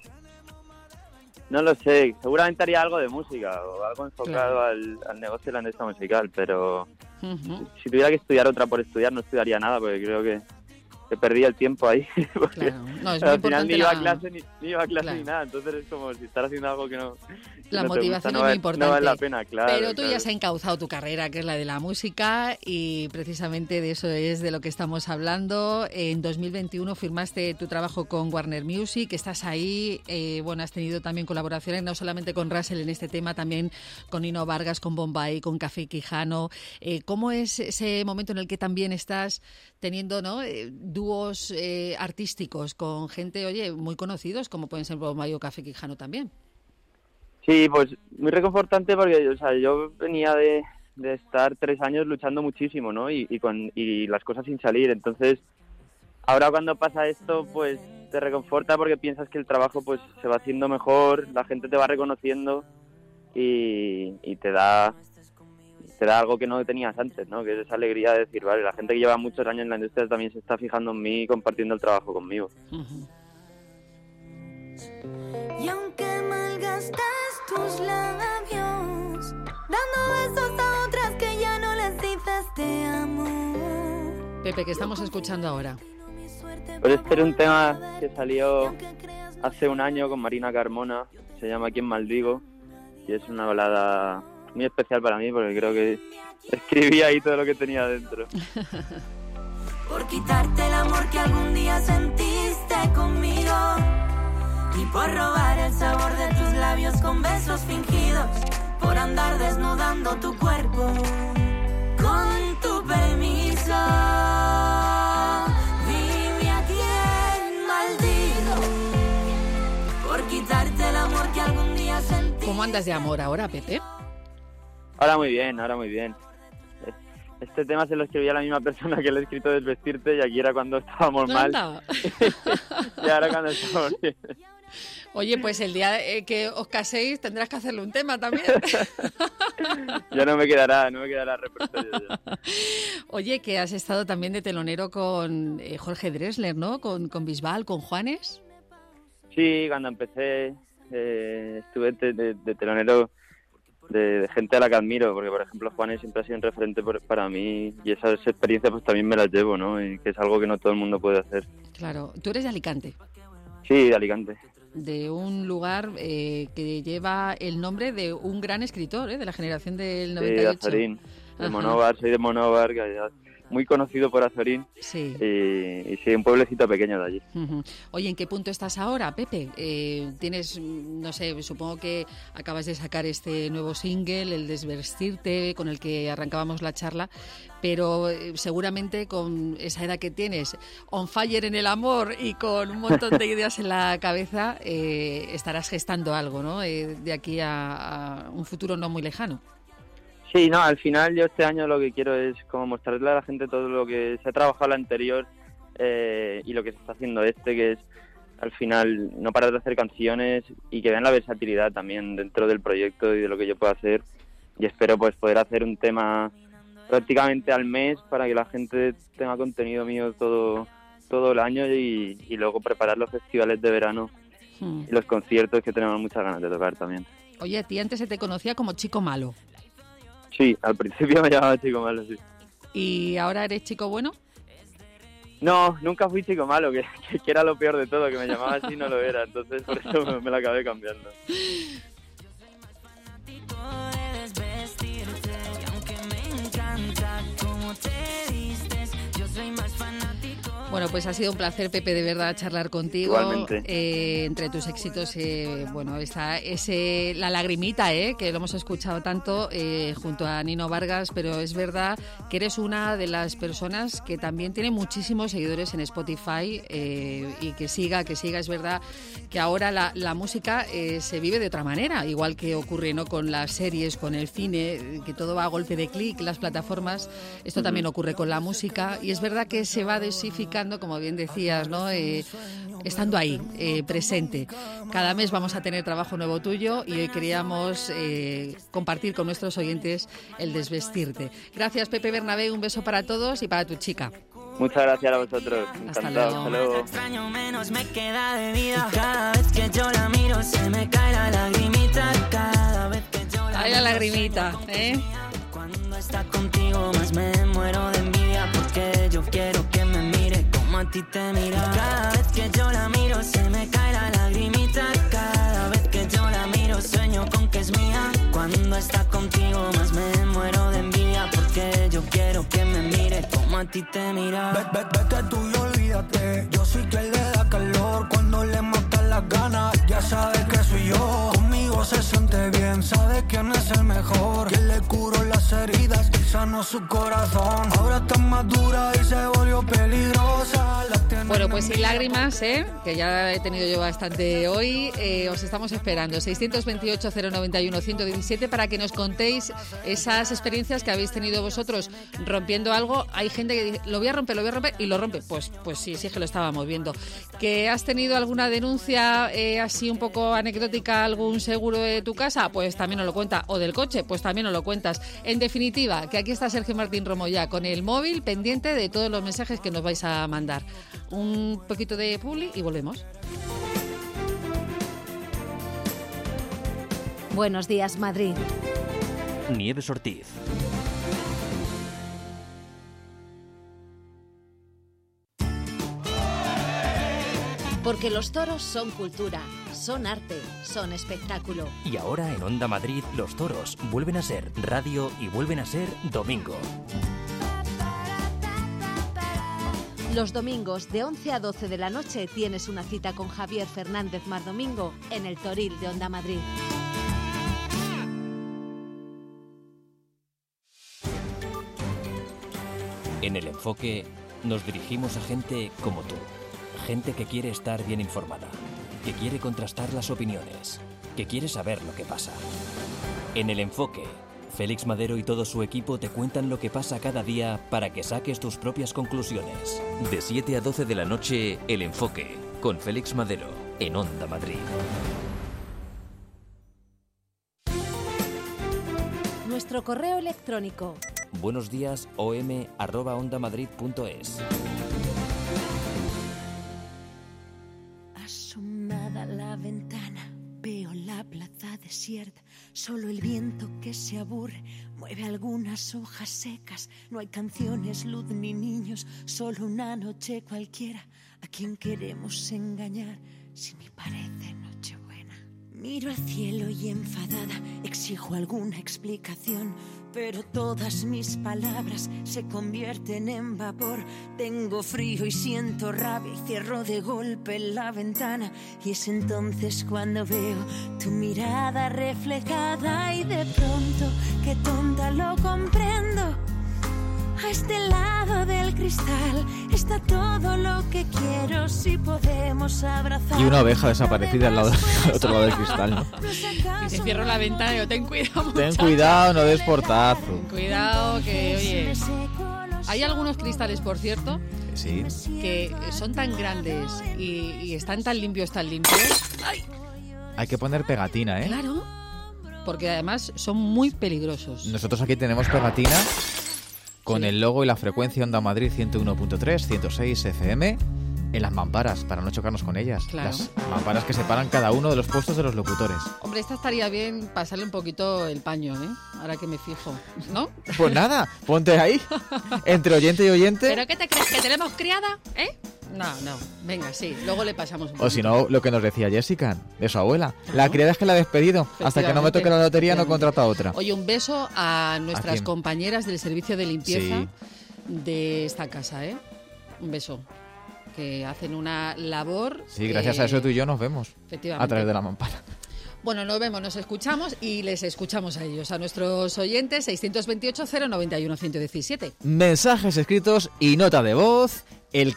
No lo sé, seguramente haría algo de música o algo enfocado claro. al, al negocio de la industria musical, pero uh-huh. si tuviera que estudiar otra por estudiar no estudiaría nada porque creo que, que perdía el tiempo ahí. Claro. No, es muy al final ni iba la... a clase ni, ni iba a clase claro. ni nada, entonces es como si estar haciendo algo que no... La no motivación gusta, no es muy vale, importante. No vale la pena, claro. Pero tú claro. ya has encauzado tu carrera, que es la de la música, y precisamente de eso es de lo que estamos hablando. En dos mil veintiuno firmaste tu trabajo con Warner Music, estás ahí, eh, bueno, has tenido también colaboraciones, no solamente con Russell en este tema, también con Nino Vargas, con Bombay, con Café Quijano. Eh, ¿Cómo es ese momento en el que también estás teniendo, ¿no? eh, dúos eh, artísticos con gente, oye, muy conocidos, como pueden ser Bombay o Café Quijano también? Sí, pues muy reconfortante porque o sea, yo venía de, de estar tres años luchando muchísimo, ¿no? Y, y, con, y las cosas sin salir. Entonces, ahora cuando pasa esto, pues te reconforta porque piensas que el trabajo pues se va haciendo mejor, la gente te va reconociendo y, y te da te da algo que no tenías antes, ¿no? Que es esa alegría de decir, vale, la gente que lleva muchos años en la industria también se está fijando en mí y compartiendo el trabajo conmigo. Uh-huh. Y aunque malgastas tus labios, dando besos a otras que ya no les dices te amo. Pepe, ¿qué estamos escuchando ahora? Pues este era un tema que salió hace un año con Marina Carmona, se llama ¿Quién maldigo? Y es una balada muy especial para mí porque creo que escribí ahí todo lo que tenía dentro. Por quitarte el amor que algún día sentiste conmigo y por robar el sabor de tus labios con besos fingidos, por andar desnudando tu cuerpo con tu permiso. Dime a quién maldigo por quitarte el amor que algún día sentí. ¿Cómo andas de amor ahora, Pepe? Ahora muy bien, ahora muy bien. este tema se lo escribía la misma persona que le he escrito Desvestirte, y aquí era cuando estábamos mal. Y ahora cuando estamos bien. Oye, pues el día eh, que os caséis tendrás que hacerle un tema también. Ya no me quedará, no me quedará repertorio ya. Oye, que has estado también de telonero con eh, Jorge Drexler, ¿no? Con, con Bisbal, con Juanes. Sí, cuando empecé eh, estuve de, de, de telonero de, de gente a la que admiro, porque por ejemplo Juanes siempre ha sido un referente por, para mí, y esas experiencias pues también me las llevo, ¿no? Y que es algo que no todo el mundo puede hacer. Claro, tú eres de Alicante. Sí, de Alicante. De un lugar eh, que lleva el nombre de un gran escritor, ¿eh? De la generación del noventa y ocho. Sí, de Azorín, de Monóvar, soy de Monóvar, que muy conocido por Azorín. Sí. Y, y sí, un pueblecito pequeño de allí. Uh-huh. Oye, ¿en qué punto estás ahora, Pepe? Eh, tienes, no sé, supongo que acabas de sacar este nuevo single, El Desvestirte, con el que arrancábamos la charla, pero eh, seguramente con esa edad que tienes, on fire en el amor y con un montón de ideas en la cabeza, eh, estarás gestando algo, ¿no? Eh, de aquí a, a un futuro no muy lejano. Sí, no, al final yo este año lo que quiero es como mostrarle a la gente todo lo que se ha trabajado el anterior eh, y lo que se está haciendo este, que es al final no parar de hacer canciones y que vean la versatilidad también dentro del proyecto y de lo que yo puedo hacer, y espero pues poder hacer un tema prácticamente al mes para que la gente tenga contenido mío todo todo el año y, y luego preparar los festivales de verano hmm. y los conciertos que tenemos muchas ganas de tocar también. Oye, a ti antes se te conocía como Chico Malo. Sí, al principio me llamaba Chico Malo, sí. ¿Y ahora eres Chico Bueno? No, nunca fui Chico Malo, que, que era lo peor de todo, que me llamaba así y no lo era, entonces por eso me, me la acabé cambiando. Bueno, pues ha sido un placer, Pepe, de verdad, charlar contigo. Igualmente. Eh, entre tus éxitos, eh, bueno, está ese La Lagrimita, eh, que lo hemos escuchado tanto eh, junto a Nino Vargas, pero es verdad que eres una de las personas que también tiene muchísimos seguidores en Spotify eh, y que siga, que siga. Es verdad que ahora la, la música eh, se vive de otra manera, igual que ocurre, ¿no?, con las series, con el cine, que todo va a golpe de clic, las plataformas. Esto uh-huh. también ocurre con la música, y es verdad que se va dosificando, como bien decías, ¿no? Eh, estando ahí, eh, presente. Cada mes vamos a tener trabajo nuevo tuyo y hoy queríamos eh, compartir con nuestros oyentes El Desvestirte. Gracias, Pepe Bernabé, un beso para todos y para tu chica. Muchas gracias a vosotros. Hasta Encantado. luego. Hasta luego. Extraño menos me queda de vida. Cada vez que yo la miro se me cae la lagrimita. Cada vez que yo la Ay, la lagrimita, ¿eh? Cuando está contigo más me muero de envidia, porque yo quiero que me mire como a ti te mira. Cada vez que yo la miro se me cae la lagrimita. Cada vez que yo la miro sueño con que es mía. Cuando está contigo más me muero de envidia, porque yo quiero que me mire como a ti te mira. Vete, vete tú y olvídate, yo soy quien le da calor cuando le matan las ganas. Ya sabes que soy yo, conmigo se siente bien, sabe quién es el mejor, quien le curó las heridas y sanó su corazón. Ahora está más dura y se volvió peligrosa. Bueno, pues sin lágrimas, ¿eh? Que ya he tenido yo bastante hoy. Eh, os estamos esperando. seiscientos veintiocho, cero noventa y uno, ciento diecisiete para que nos contéis esas experiencias que habéis tenido vosotros rompiendo algo. Hay gente que dice, lo voy a romper, lo voy a romper, y lo rompe. Pues, pues sí, sí es que lo estábamos viendo. ¿Que has tenido alguna denuncia eh, así un poco anecdótica, algún seguro de tu casa? Pues también nos lo cuenta. O del coche, pues también nos lo cuentas. En definitiva, que aquí está Sergio Martín Romo ya con el móvil pendiente de todos los mensajes que nos vais a mandar. Un poquito de publi y volvemos. Buenos días, Madrid. Nieves Ortiz. Porque los toros son cultura, son arte, son espectáculo. Y ahora en Onda Madrid los toros vuelven a ser radio y vuelven a ser domingo. Los domingos de once a doce de la noche tienes una cita con Javier Fernández Mardomingo en el Toril de Onda Madrid. En El Enfoque nos dirigimos a gente como tú. Gente que quiere estar bien informada, que quiere contrastar las opiniones, que quiere saber lo que pasa. En El Enfoque, Félix Madero y todo su equipo te cuentan lo que pasa cada día para que saques tus propias conclusiones. De siete a doce de la noche, El Enfoque, con Félix Madero, en Onda Madrid. Nuestro correo electrónico. Buenos días, om arroba ondamadrid punto es. Asomada a la ventana, veo la plaza desierta. Solo el viento que se aburre mueve algunas hojas secas. No hay canciones, luz ni niños, solo una noche cualquiera. ¿A quién queremos engañar si ni parece Nochebuena? Miro al cielo y enfadada exijo alguna explicación, pero todas mis palabras se convierten en vapor. Tengo frío y siento rabia y cierro de golpe la ventana. Y es entonces cuando veo tu mirada reflejada y de pronto, qué tonta, lo comprendo. A este lado del cristal está todo lo que quiero, si podemos abrazar. Y una oveja desaparecida al, lado, al otro lado del cristal, ¿no? Y se cierra la ventana y digo, ten cuidado, muchacha. Ten cuidado, no des portazo. Ten cuidado, que oye... Hay algunos cristales, por cierto, sí, que son tan grandes y, y están tan limpios, tan limpios. ¡Ay! Hay que poner pegatina, ¿eh? Claro, porque además son muy peligrosos. Nosotros aquí tenemos pegatina con sí. el logo y la frecuencia Onda Madrid ciento uno punto tres, ciento seis F M en las mamparas, para no chocarnos con ellas. Claro. Las mamparas que separan cada uno de los puestos de los locutores. Hombre, esta estaría bien pasarle un poquito el paño, ¿eh? Ahora que me fijo, ¿no? Pues nada, ponte ahí, entre oyente y oyente. ¿Pero qué te crees? ¿Que tenemos criada? ¿Eh? No, no. Venga, sí. Luego le pasamos un poquito. O si no, lo que nos decía Jessica, de su abuela. ¿No? La criada es que la ha despedido. Hasta que no me toque la lotería no contrata a otra. Oye, un beso a nuestras ¿A compañeras del servicio de limpieza sí. de esta casa, ¿eh? Un beso. Que hacen una labor... Sí, gracias eh, a eso tú y yo nos vemos. Efectivamente. A través de la mampara. Bueno, nos vemos, nos escuchamos y les escuchamos a ellos, a nuestros oyentes, seiscientos veintiocho, cero noventa y uno, ciento diecisiete. Mensajes escritos y nota de voz. El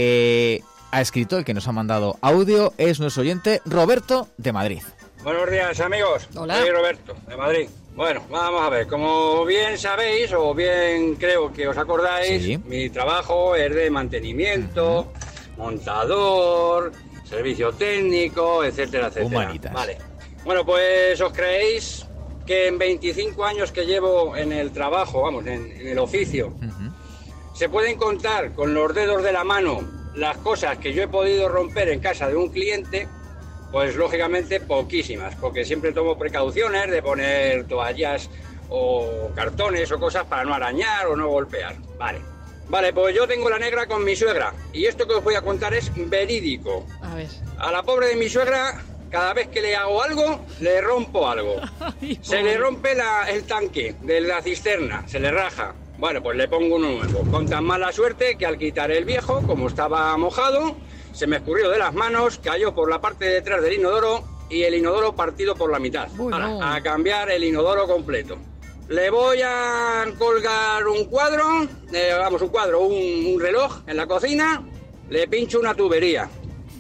que ha escrito, el que nos ha mandado audio, es nuestro oyente Roberto de Madrid. Buenos días, amigos. Hola. Soy Roberto de Madrid. Bueno, vamos a ver, como bien sabéis, o bien creo que os acordáis, sí. mi trabajo es de mantenimiento, uh-huh. montador, servicio técnico, etcétera, etcétera. Humanitas. Vale. Bueno, pues os creéis que en veinticinco años que llevo en el trabajo, vamos, en, en el oficio, uh-huh. se pueden contar con los dedos de la mano las cosas que yo he podido romper en casa de un cliente. Pues lógicamente poquísimas, porque siempre tomo precauciones de poner toallas o cartones o cosas para no arañar o no golpear. Vale, vale, pues yo tengo la negra con mi suegra y esto que os voy a contar es verídico. A ver. A la pobre de mi suegra, cada vez que le hago algo, le rompo algo. Ay, se le rompe la, el tanque de la cisterna, se le raja. Bueno, pues le pongo uno nuevo. Con tan mala suerte que al quitar el viejo, como estaba mojado, se me escurrió de las manos, cayó por la parte de detrás del inodoro y el inodoro partido por la mitad. Bueno. A, a cambiar el inodoro completo. Le voy a colgar un cuadro, eh, vamos, un cuadro, un, un reloj en la cocina, le pincho una tubería.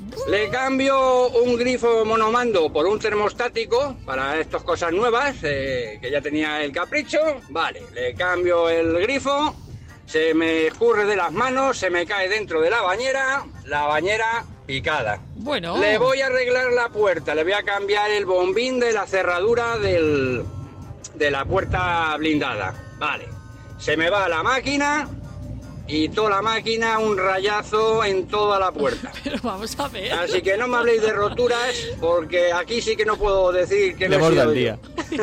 Le cambio un grifo monomando por un termostático para estas cosas nuevas, eh, que ya tenía el capricho. Vale, le cambio el grifo. Se me escurre de las manos, se me cae dentro de la bañera, la bañera picada. Bueno. Le voy a arreglar la puerta, le voy a cambiar el bombín de la cerradura del, de la puerta blindada. Vale. Se me va la máquina y toda la máquina un rayazo en toda la puerta. Pero vamos a ver. Así que no me habléis de roturas, porque aquí sí que no puedo decir que le me he sido el yo. día.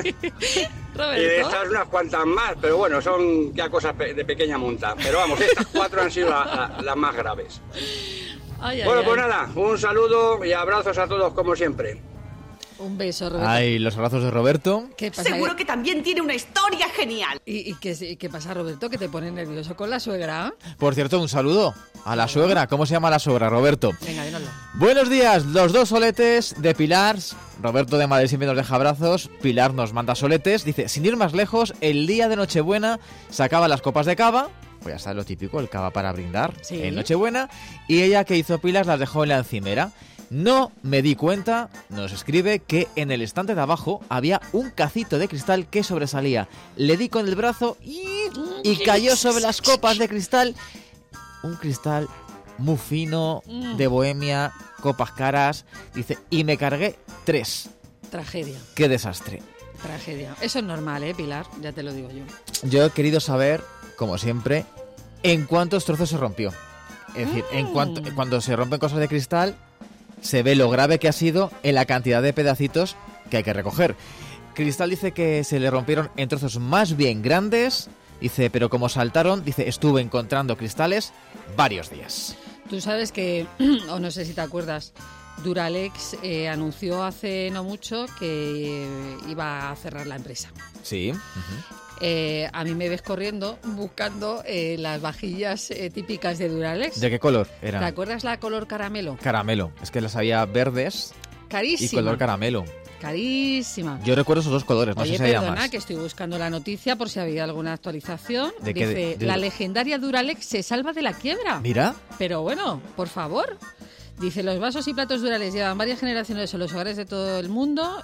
Y de estas unas cuantas más, pero bueno, son ya cosas pe- de pequeña monta. Pero vamos, estas cuatro han sido la, la, las más graves. Ay, bueno, ay, pues ay. nada, un saludo y abrazos a todos como siempre. Un beso, Roberto. Ay, los abrazos de Roberto. ¿Qué pasa? Seguro que también tiene una historia genial. ¿Y, y qué, qué pasa, Roberto? ¿Que te pone nervioso con la suegra? Por cierto, un saludo a la suegra. ¿Cómo se llama la suegra, Roberto? Venga, dínoslo. Buenos días, los dos soletes de Pilar. Roberto de Madrid siempre nos deja abrazos. Pilar nos manda soletes. Dice, sin ir más lejos, el día de Nochebuena sacaba las copas de cava. Pues ya está lo típico, el cava para brindar Sí. en Nochebuena. Y ella, que hizo Pilar, las dejó en la encimera. No me di cuenta, nos escribe, que en el estante de abajo había un cacito de cristal que sobresalía. Le di con el brazo y, y cayó sobre las copas de cristal. Un cristal muy fino, de bohemia, copas caras. Dice, y me cargué tres. Tragedia. ¡Qué desastre! Tragedia. Eso es normal, ¿eh, Pilar? Ya te lo digo yo. Yo he querido saber, como siempre, en cuántos trozos se rompió. Es decir, en cuanto, cuando se rompen cosas de cristal, se ve lo grave que ha sido en la cantidad de pedacitos que hay que recoger. Cristal dice que se le rompieron en trozos más bien grandes. Dice, pero como saltaron, dice, estuve encontrando cristales varios días. Tú sabes que, o no sé si te acuerdas, Duralex eh, anunció hace no mucho que eh, iba a cerrar la empresa. Sí. Uh-huh. Eh, a mí me ves corriendo buscando eh, las vajillas eh, típicas de Duralex. ¿De qué color eran? ¿Te acuerdas la color caramelo? Caramelo. Es que las había verdes. Carísima. Y color caramelo. Carísima. Yo recuerdo esos dos colores, no Oye, sé si había perdona, más. Que estoy buscando la noticia por si había alguna actualización. ¿De Dice, qué? De, de... la legendaria Duralex se salva de la quiebra. Mira. Pero bueno, por favor. Dice, los vasos y platos Duralex llevan varias generaciones en los hogares de todo el mundo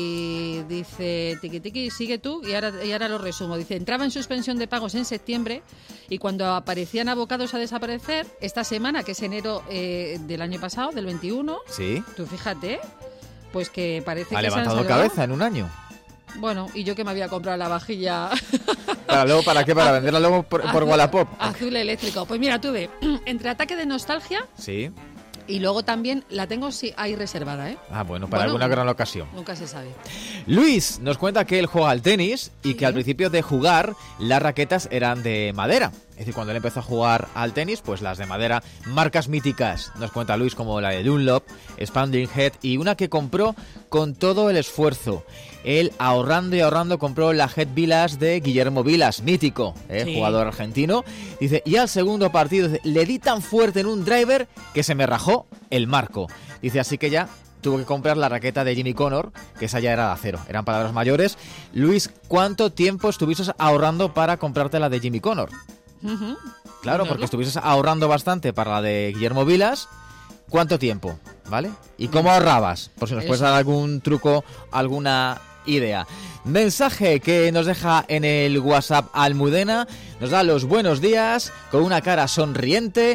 y dice, tiqui tiqui, sigue tú y ahora, y ahora lo resumo. Dice, entraba en suspensión de pagos en septiembre y cuando aparecían abocados a desaparecer, esta semana, que es enero eh, del año pasado, del veintiuno, sí. Tú fíjate, pues que parece ha que levantado se han salvado. Cabeza en un año. Bueno, y yo que me había comprado la vajilla... ¿Para luego para qué? ¿Para venderla luego por, por Wallapop? Azul eléctrico. Pues mira, tuve entre ataque de nostalgia... Sí. Y luego también la tengo sí, ahí reservada, ¿eh? Ah, bueno, para bueno, alguna gran ocasión. Nunca se sabe. Luis nos cuenta que él juega al tenis y ¿sí? que al principio de jugar las raquetas eran de madera. Es decir, cuando él empezó a jugar al tenis, pues las de madera, marcas míticas, nos cuenta Luis, como la de Dunlop, Spandling Head y una que compró con todo el esfuerzo. Él, ahorrando y ahorrando, compró la Head Vilas de Guillermo Vilas, mítico, ¿eh? Sí. Jugador argentino. Dice, y al segundo partido dice, le di tan fuerte en un driver que se me rajó el marco. Dice, así que ya tuvo que comprar la raqueta de Jimmy Connor, que esa ya era de acero. Eran palabras mayores. Luis, ¿cuánto tiempo estuviste ahorrando para comprarte la de Jimmy Connor? Uh-huh. Claro, porque estuvieses ahorrando bastante para la de Guillermo Vilas. ¿Cuánto tiempo? ¿Vale? ¿Y cómo ahorrabas? Por si nos Eso. puedes dar algún truco, alguna idea. Mensaje que nos deja en el WhatsApp Almudena. Nos da los buenos días con una cara sonriente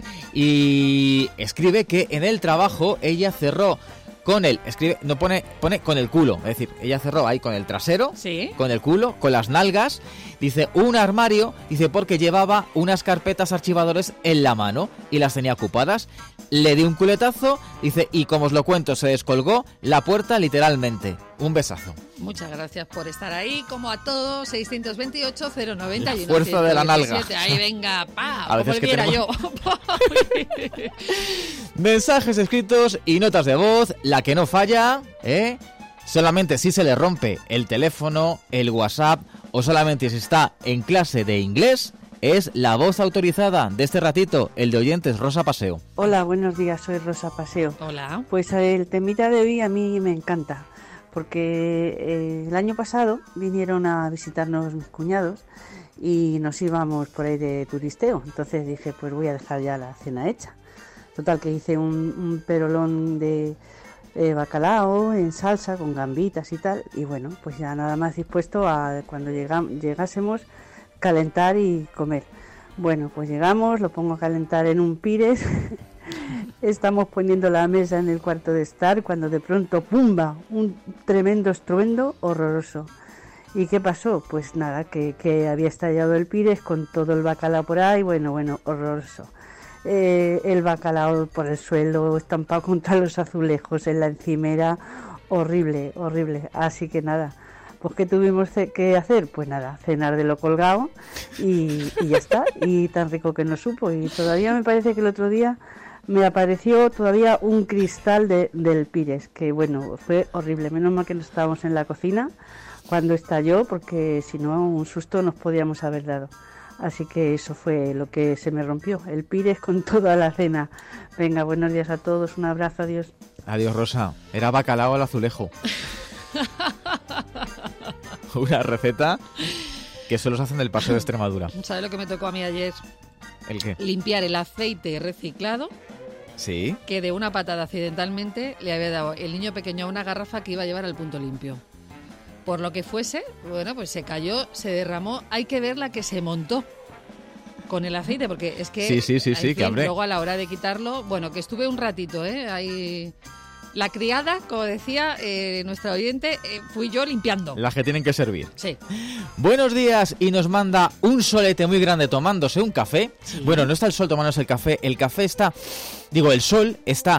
y escribe que en el trabajo ella cerró con el, escribe, no pone, pone con el culo, es decir, ella cerró ahí con el trasero, ¿sí? Con el culo, con las nalgas, dice, un armario, dice, porque llevaba unas carpetas archivadores en la mano y las tenía ocupadas, le di un culetazo, dice, y como os lo cuento, se descolgó la puerta literalmente. Un besazo. Muchas gracias por estar ahí, como a todos, seiscientos veintiocho cero noventa y uno. La fuerza de la nalga. Ahí venga, pa, a veces como que tenemos... yo. Mensajes escritos y notas de voz, la que no falla, ¿eh? Solamente si se le rompe el teléfono, el WhatsApp o solamente si está en clase de inglés, es la voz autorizada de este ratito, el de oyentes, Rosa Paseo. Hola, buenos días, soy Rosa Paseo. Hola. Pues el temita de hoy a mí me encanta, porque eh, el año pasado vinieron a visitarnos mis cuñados y nos íbamos por ahí de turisteo, entonces dije, pues voy a dejar ya la cena hecha. Total, que hice un, un perolón de eh, bacalao en salsa con gambitas y tal, y bueno, pues ya nada más dispuesto a cuando llegam- llegásemos calentar y comer. Bueno, pues llegamos, lo pongo a calentar en un pires, estamos poniendo la mesa en el cuarto de estar, cuando de pronto, ¡pumba!, un tremendo estruendo horroroso. ¿Y qué pasó? Pues nada, que, que había estallado el pires con todo el bacalao por ahí, bueno, bueno, horroroso. Eh, el bacalao por el suelo, estampado contra los azulejos en la encimera, horrible, horrible. Así que nada, pues ¿qué tuvimos que hacer? Pues nada, cenar de lo colgado y, y ya está, y tan rico que nos supo. Y todavía me parece que el otro día me apareció todavía un cristal de, del pires, que bueno, fue horrible. Menos mal que no estábamos en la cocina cuando estalló, porque si no, un susto nos podíamos haber dado. Así que eso fue lo que se me rompió, el pires con toda la cena. Venga, buenos días a todos, un abrazo, adiós. Adiós, Rosa. Era bacalao al azulejo. Una receta que solo se hace en el Paseo de Extremadura. ¿Sabes lo que me tocó a mí ayer? ¿El qué? Limpiar el aceite reciclado Sí. que de una patada accidentalmente le había dado el niño pequeño a una garrafa que iba a llevar al punto limpio. Por lo que fuese, bueno, pues se cayó, se derramó. Hay que ver la que se montó con el aceite, porque es que... Sí, sí, sí, en sí, fin, que hambre. luego a la hora de quitarlo, bueno, que estuve un ratito, ¿eh? Ahí... La criada, como decía eh, nuestra oyente, eh, fui yo limpiando. Las que tienen que servir. Sí. Buenos días, y nos manda un solete muy grande tomándose un café. Sí. Bueno, no está el sol tomándose el café, el café está, digo, el sol está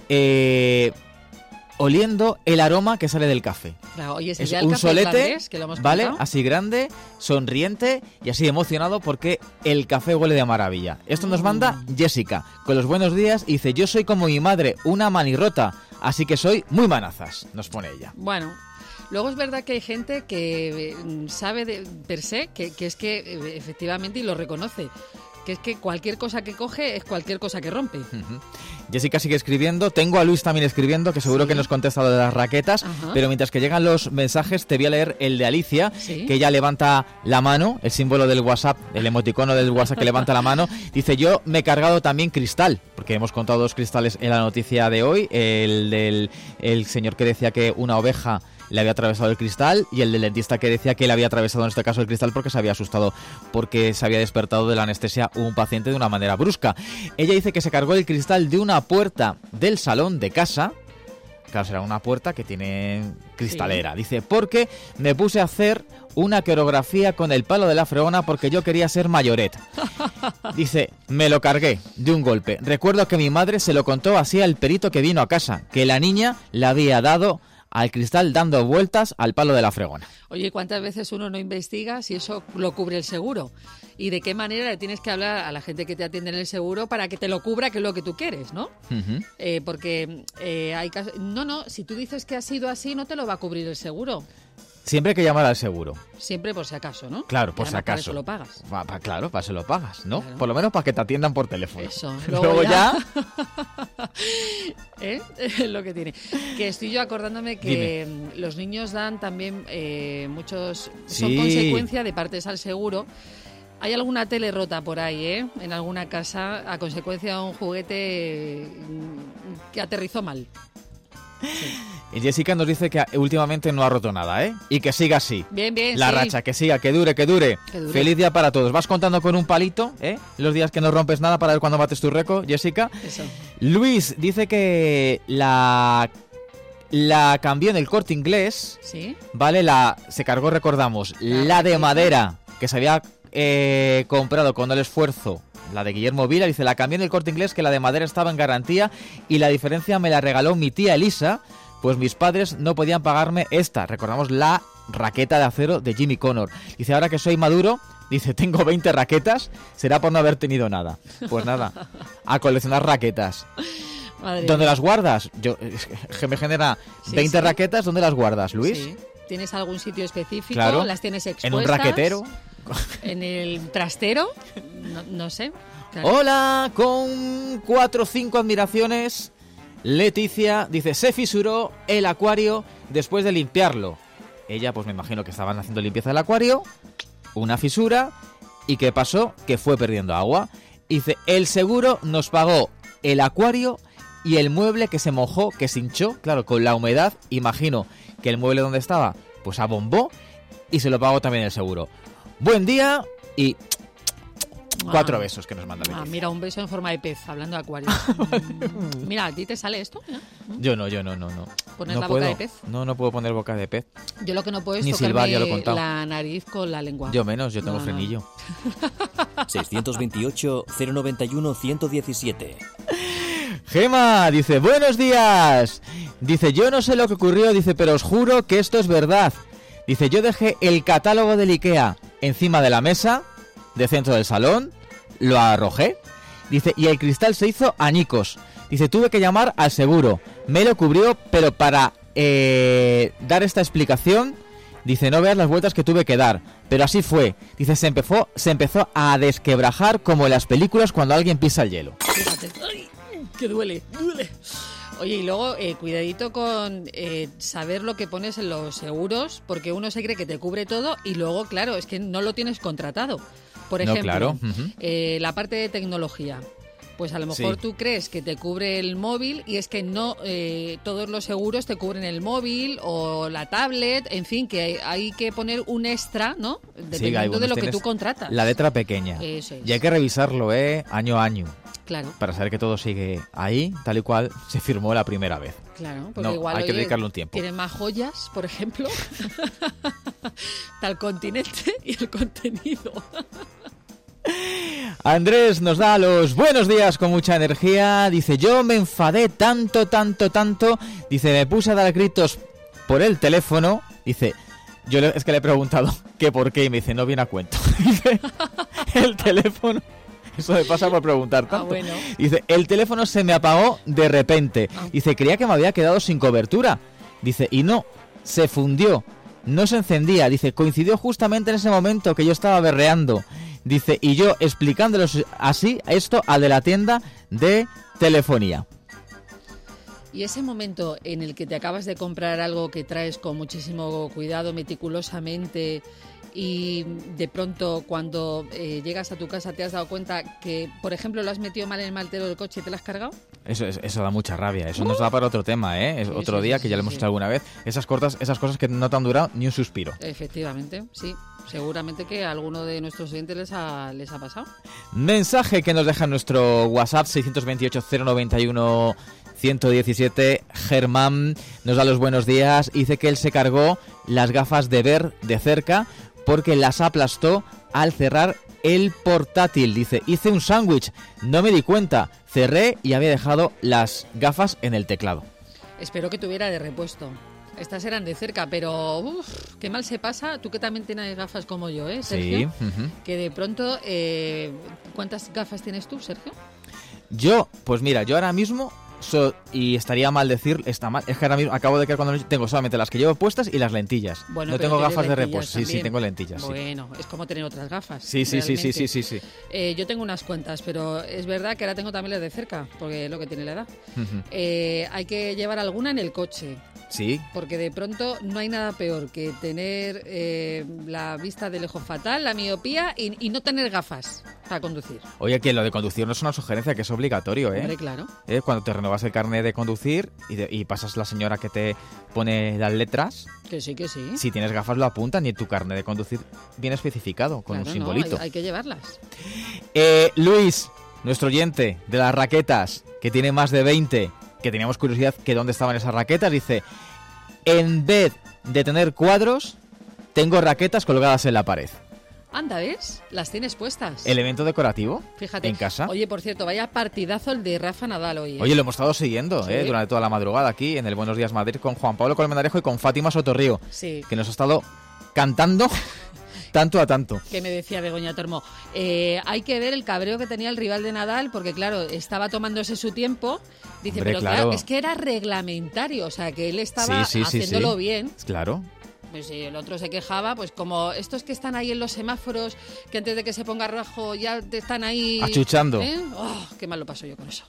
eh, oliendo el aroma que sale del café. Claro, oye, Es sería el un café solete, irlandés, que lo hemos ¿vale? contado. Así grande, sonriente y así emocionado porque el café huele de maravilla. Esto nos manda Jessica con los buenos días y dice: yo soy como mi madre, una manirrota, así que soy muy manazas, nos pone ella. Bueno, luego es verdad que hay gente que eh, sabe de per se que, que es que eh, efectivamente y lo reconoce, que es que cualquier cosa que coge es cualquier cosa que rompe. Uh-huh. Jessica sigue escribiendo, tengo a Luis también escribiendo, que seguro Sí. que nos contesta lo de las raquetas, Ajá. pero mientras que llegan los mensajes te voy a leer el de Alicia, Sí. que ella levanta la mano, el símbolo del WhatsApp, el emoticono del WhatsApp que levanta la mano, dice: yo me he cargado también cristal, porque hemos contado dos cristales en la noticia de hoy, el del el señor que decía que una oveja le había atravesado el cristal y el del dentista que decía que le había atravesado en este caso el cristal porque se había asustado porque se había despertado de la anestesia un paciente de una manera brusca. Ella dice que se cargó el cristal de una puerta del salón de casa. Claro, será una puerta que tiene cristalera. Sí. Dice: porque me puse a hacer una coreografía con el palo de la fregona porque yo quería ser mayoret. Dice: me lo cargué de un golpe. Recuerdo que mi madre se lo contó así al perito que vino a casa, que la niña le había dado al cristal dando vueltas al palo de la fregona. Oye, ¿cuántas veces uno no investiga si eso lo cubre el seguro? ¿Y de qué manera le tienes que hablar a la gente que te atiende en el seguro para que te lo cubra, que es lo que tú quieres, ¿no? Uh-huh. Eh, porque eh, hay casos... No, no, si tú dices que ha sido así, no te lo va a cubrir el seguro. Siempre hay que llamar al seguro. Siempre por si acaso, ¿no? Claro, por Y si además para acaso. eso lo pagas. Va, pa- claro, para eso lo pagas, ¿no? Claro. Por lo menos para que te atiendan por teléfono. Eso. Luego, ya... ¿Eh? Lo que tiene. Que estoy yo acordándome que Dime. los niños dan también eh, muchos... Son Sí. consecuencia de partes al seguro. Hay alguna tele rota por ahí, ¿eh? En alguna casa a consecuencia de un juguete mm, que aterrizó mal. Sí. Y Jessica nos dice que últimamente no ha roto nada, ¿eh? Y que siga así. Bien, bien, La sí. racha, que siga, que dure, que dure. Que dure. Feliz día para todos. Vas contando con un palito, ¿eh? Los días que no rompes nada para ver cuándo bates tu récord, Jessica. Eso. Luis dice que la... La cambió en el Corte Inglés. Sí. Vale, la... Se cargó, recordamos, la, la de madera que se había eh, comprado con el esfuerzo. La de Guillermo Vila, dice: la cambié en el Corte Inglés, que la de madera estaba en garantía y la diferencia me la regaló mi tía Elisa, pues mis padres no podían pagarme esta. Recordamos la raqueta de acero de Jimmy Connor. Dice: ahora que soy maduro, dice, tengo veinte raquetas, será por no haber tenido nada. Pues nada, a coleccionar raquetas. Madre ¿Dónde mía. las guardas? Yo, es que me genera Sí, veinte sí. raquetas, ¿dónde las guardas, Luis? Sí. ¿Tienes algún sitio específico? Claro. ¿Las tienes expuestas? ¿En un raquetero? ¿En el trastero? No, no sé. Claro. Hola, con cuatro o cinco admiraciones. Leticia dice: se fisuró el acuario después de limpiarlo. Ella, pues me imagino que estaban haciendo limpieza del acuario, una fisura, y ¿qué pasó? Que fue perdiendo agua. Dice: el seguro nos pagó el acuario y el mueble que se mojó, que se hinchó, claro, con la humedad. Imagino que el mueble donde estaba, pues abombó, y se lo pagó también el seguro. Buen día y... Cuatro Ah. besos que nos manda Leticia. Ah, mira, un beso en forma de pez, hablando de acuarios. Mm, mira, ¿a ti te sale esto? Mira. Yo no, yo no, no, no. ¿Poner no la puedo. boca de pez? No, no puedo poner boca de pez. Yo lo que no puedo es Ni silbar, ya lo he tocarme contado. la nariz con la lengua. Yo menos, yo tengo No, no. frenillo. seiscientos veintiocho, cero noventa y uno, ciento diecisiete. Gema dice: buenos días. Dice: yo no sé lo que ocurrió, dice, pero os juro que esto es verdad. Dice: yo dejé el catálogo del IKEA encima de la mesa de centro del salón, lo arrojé. Dice: y el cristal se hizo añicos. Dice: tuve que llamar al seguro. Me lo cubrió, pero para eh, dar esta explicación, dice, no veas las vueltas que tuve que dar. Pero así fue. Dice: se empezó, se empezó a desquebrajar como en las películas cuando alguien pisa el hielo. Fíjate. ¡Ay! Que duele, duele. Oye, y luego, eh, cuidadito con eh, saber lo que pones en los seguros, porque uno se cree que te cubre todo y luego, claro, es que no lo tienes contratado. Por No, ejemplo, claro. Ujú. eh, la parte de tecnología. Pues a lo mejor Sí. tú crees que te cubre el móvil y es que no eh, todos los seguros te cubren el móvil o la tablet, en fin, que hay, hay que poner un extra, ¿no? Dependiendo Sí, hay de algunos lo que tienes tú contratas. La letra pequeña. Eso es. Y hay que revisarlo, ¿eh? Año a año. Claro. Para saber que todo sigue ahí, tal y cual se firmó la primera vez. Claro, porque No, igual hay que oye, dedicarle un tiempo. tienen más joyas, por ejemplo, tal continente y el contenido. Andrés nos da los buenos días con mucha energía. Dice, yo me enfadé tanto, tanto, tanto. Dice, me puse a dar gritos por el teléfono. Dice, yo le- es que le he preguntado que por qué y me dice, no viene a cuento. Dice, el teléfono... Eso me pasa por preguntar tanto. Ah, bueno. Dice, el teléfono se me apagó de repente. Dice, creía que me había quedado sin cobertura. Dice, y no, se fundió. No se encendía. Dice, coincidió justamente en ese momento que yo estaba berreando. Dice, y yo explicándoles así esto al de la tienda de telefonía. Y ese momento en el que te acabas de comprar algo que traes con muchísimo cuidado, meticulosamente, y de pronto cuando eh, llegas a tu casa te has dado cuenta que, por ejemplo, lo has metido mal en el maletero del coche y te lo has cargado. Eso, es- eso da mucha rabia. Eso nos da para otro tema, ¿eh? Es Sí, otro sí, día sí, que ya sí, lo hemos sí. hecho alguna vez. Esas, cortas, esas cosas que no te han durado ni un suspiro. Efectivamente, sí. Seguramente que a alguno de nuestros oyentes les ha, les ha pasado. Mensaje que nos deja en nuestro WhatsApp seiscientos veintiocho cero noventa y uno ciento diecisiete. Germán nos da los buenos días. Dice que él se cargó las gafas de ver de cerca porque las aplastó al cerrar el portátil. Dice, hice un sándwich, no me di cuenta, cerré y había dejado las gafas en el teclado. Espero que tuviera de repuesto. Estas eran de cerca, pero uff, qué mal se pasa. Tú que también tienes gafas como yo, ¿eh, Sergio? Sí, ujú. Que de pronto... Eh, ¿Cuántas gafas tienes tú, Sergio? Yo, pues mira, yo ahora mismo, so- y estaría mal decir, está mal, es que ahora mismo acabo de que cuando tengo solamente las que llevo puestas y las lentillas. Bueno, no pero tengo tienes gafas de lentillas reposo. Sí, sí, también. tengo lentillas. Sí, Bueno, es como tener otras gafas. sí, sí, sí, sí, realmente. sí, sí, sí. Eh, yo tengo unas cuantas, pero es verdad que ahora tengo también las de cerca, porque es lo que tiene la edad. Ujú. Eh, hay que llevar alguna en el coche. Sí, Porque de pronto no hay nada peor que tener eh, la vista de lejos fatal, la miopía y, y no tener gafas para conducir. oye, que lo de conducir no es una sugerencia, que es obligatorio, ¿eh? Hombre, claro. ¿Eh? Cuando te renuevas el carnet de conducir y, de- y pasas la señora que te pone las letras, Que sí, que sí. si tienes gafas lo apuntan y en tu carnet de conducir viene especificado con Claro, un no, simbolito. hay, hay que llevarlas. Eh, Luis, nuestro oyente de las raquetas, que tiene más de veinte, que teníamos curiosidad que dónde estaban esas raquetas, dice, en vez de tener cuadros, tengo raquetas colgadas en la pared. Anda, ¿ves? Las tienes puestas. ¿Elemento decorativo? Fíjate. ¿En casa? Oye, por cierto, vaya partidazo el de Rafa Nadal hoy. ¿eh? Oye, lo hemos estado siguiendo Sí. eh, durante toda la madrugada aquí en el Buenos Días Madrid con Juan Pablo Colmenarejo y con Fátima Sotorrío, Sí. que nos ha estado cantando tanto a tanto. Que me decía Begoña Tormo. Eh, hay que ver el cabreo que tenía el rival de Nadal, porque claro, estaba tomándose su tiempo. Dice, Hombre, pero claro. claro. es que era reglamentario, o sea, que él estaba Sí, sí, sí, haciéndolo sí. bien. Claro. Pues si el otro se quejaba, pues como estos que están ahí en los semáforos, que antes de que se ponga rojo ya te están ahí... Achuchando. ¿eh? Oh, qué mal lo paso yo con eso.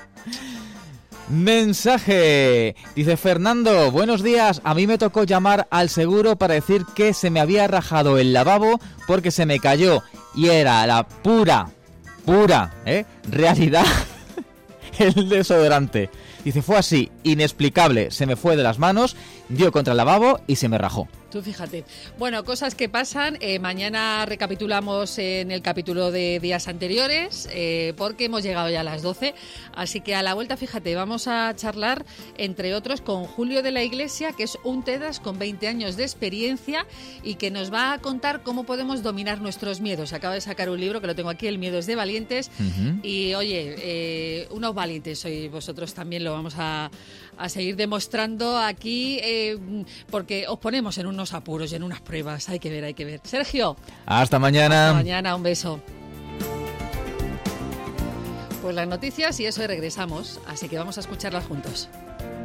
Mensaje. Dice Fernando, buenos días. A mí me tocó llamar al seguro para decir que se me había rajado el lavabo porque se me cayó y era la pura, pura, ¿eh? realidad el desodorante. Dice, fue así, inexplicable, se me fue de las manos, dio contra el lavabo y se me rajó. Tú fíjate. Bueno, cosas que pasan. Eh, mañana recapitulamos en el capítulo de días anteriores, eh, porque hemos llegado ya a las doce. Así que a la vuelta, fíjate, vamos a charlar, entre otros, con Julio de la Iglesia, que es un TEDx con veinte años de experiencia y que nos va a contar cómo podemos dominar nuestros miedos. Acaba de sacar un libro que lo tengo aquí, El miedo es de valientes. Ujú. Y oye, eh, unos valientes sois vosotros también, lo vamos a, a seguir demostrando aquí, eh, porque os ponemos en unos apuros y en unas pruebas. Hay que ver, hay que ver. Sergio, Hasta mañana. hasta mañana, un beso. Pues las noticias y eso y regresamos, así que vamos a escucharlas juntos.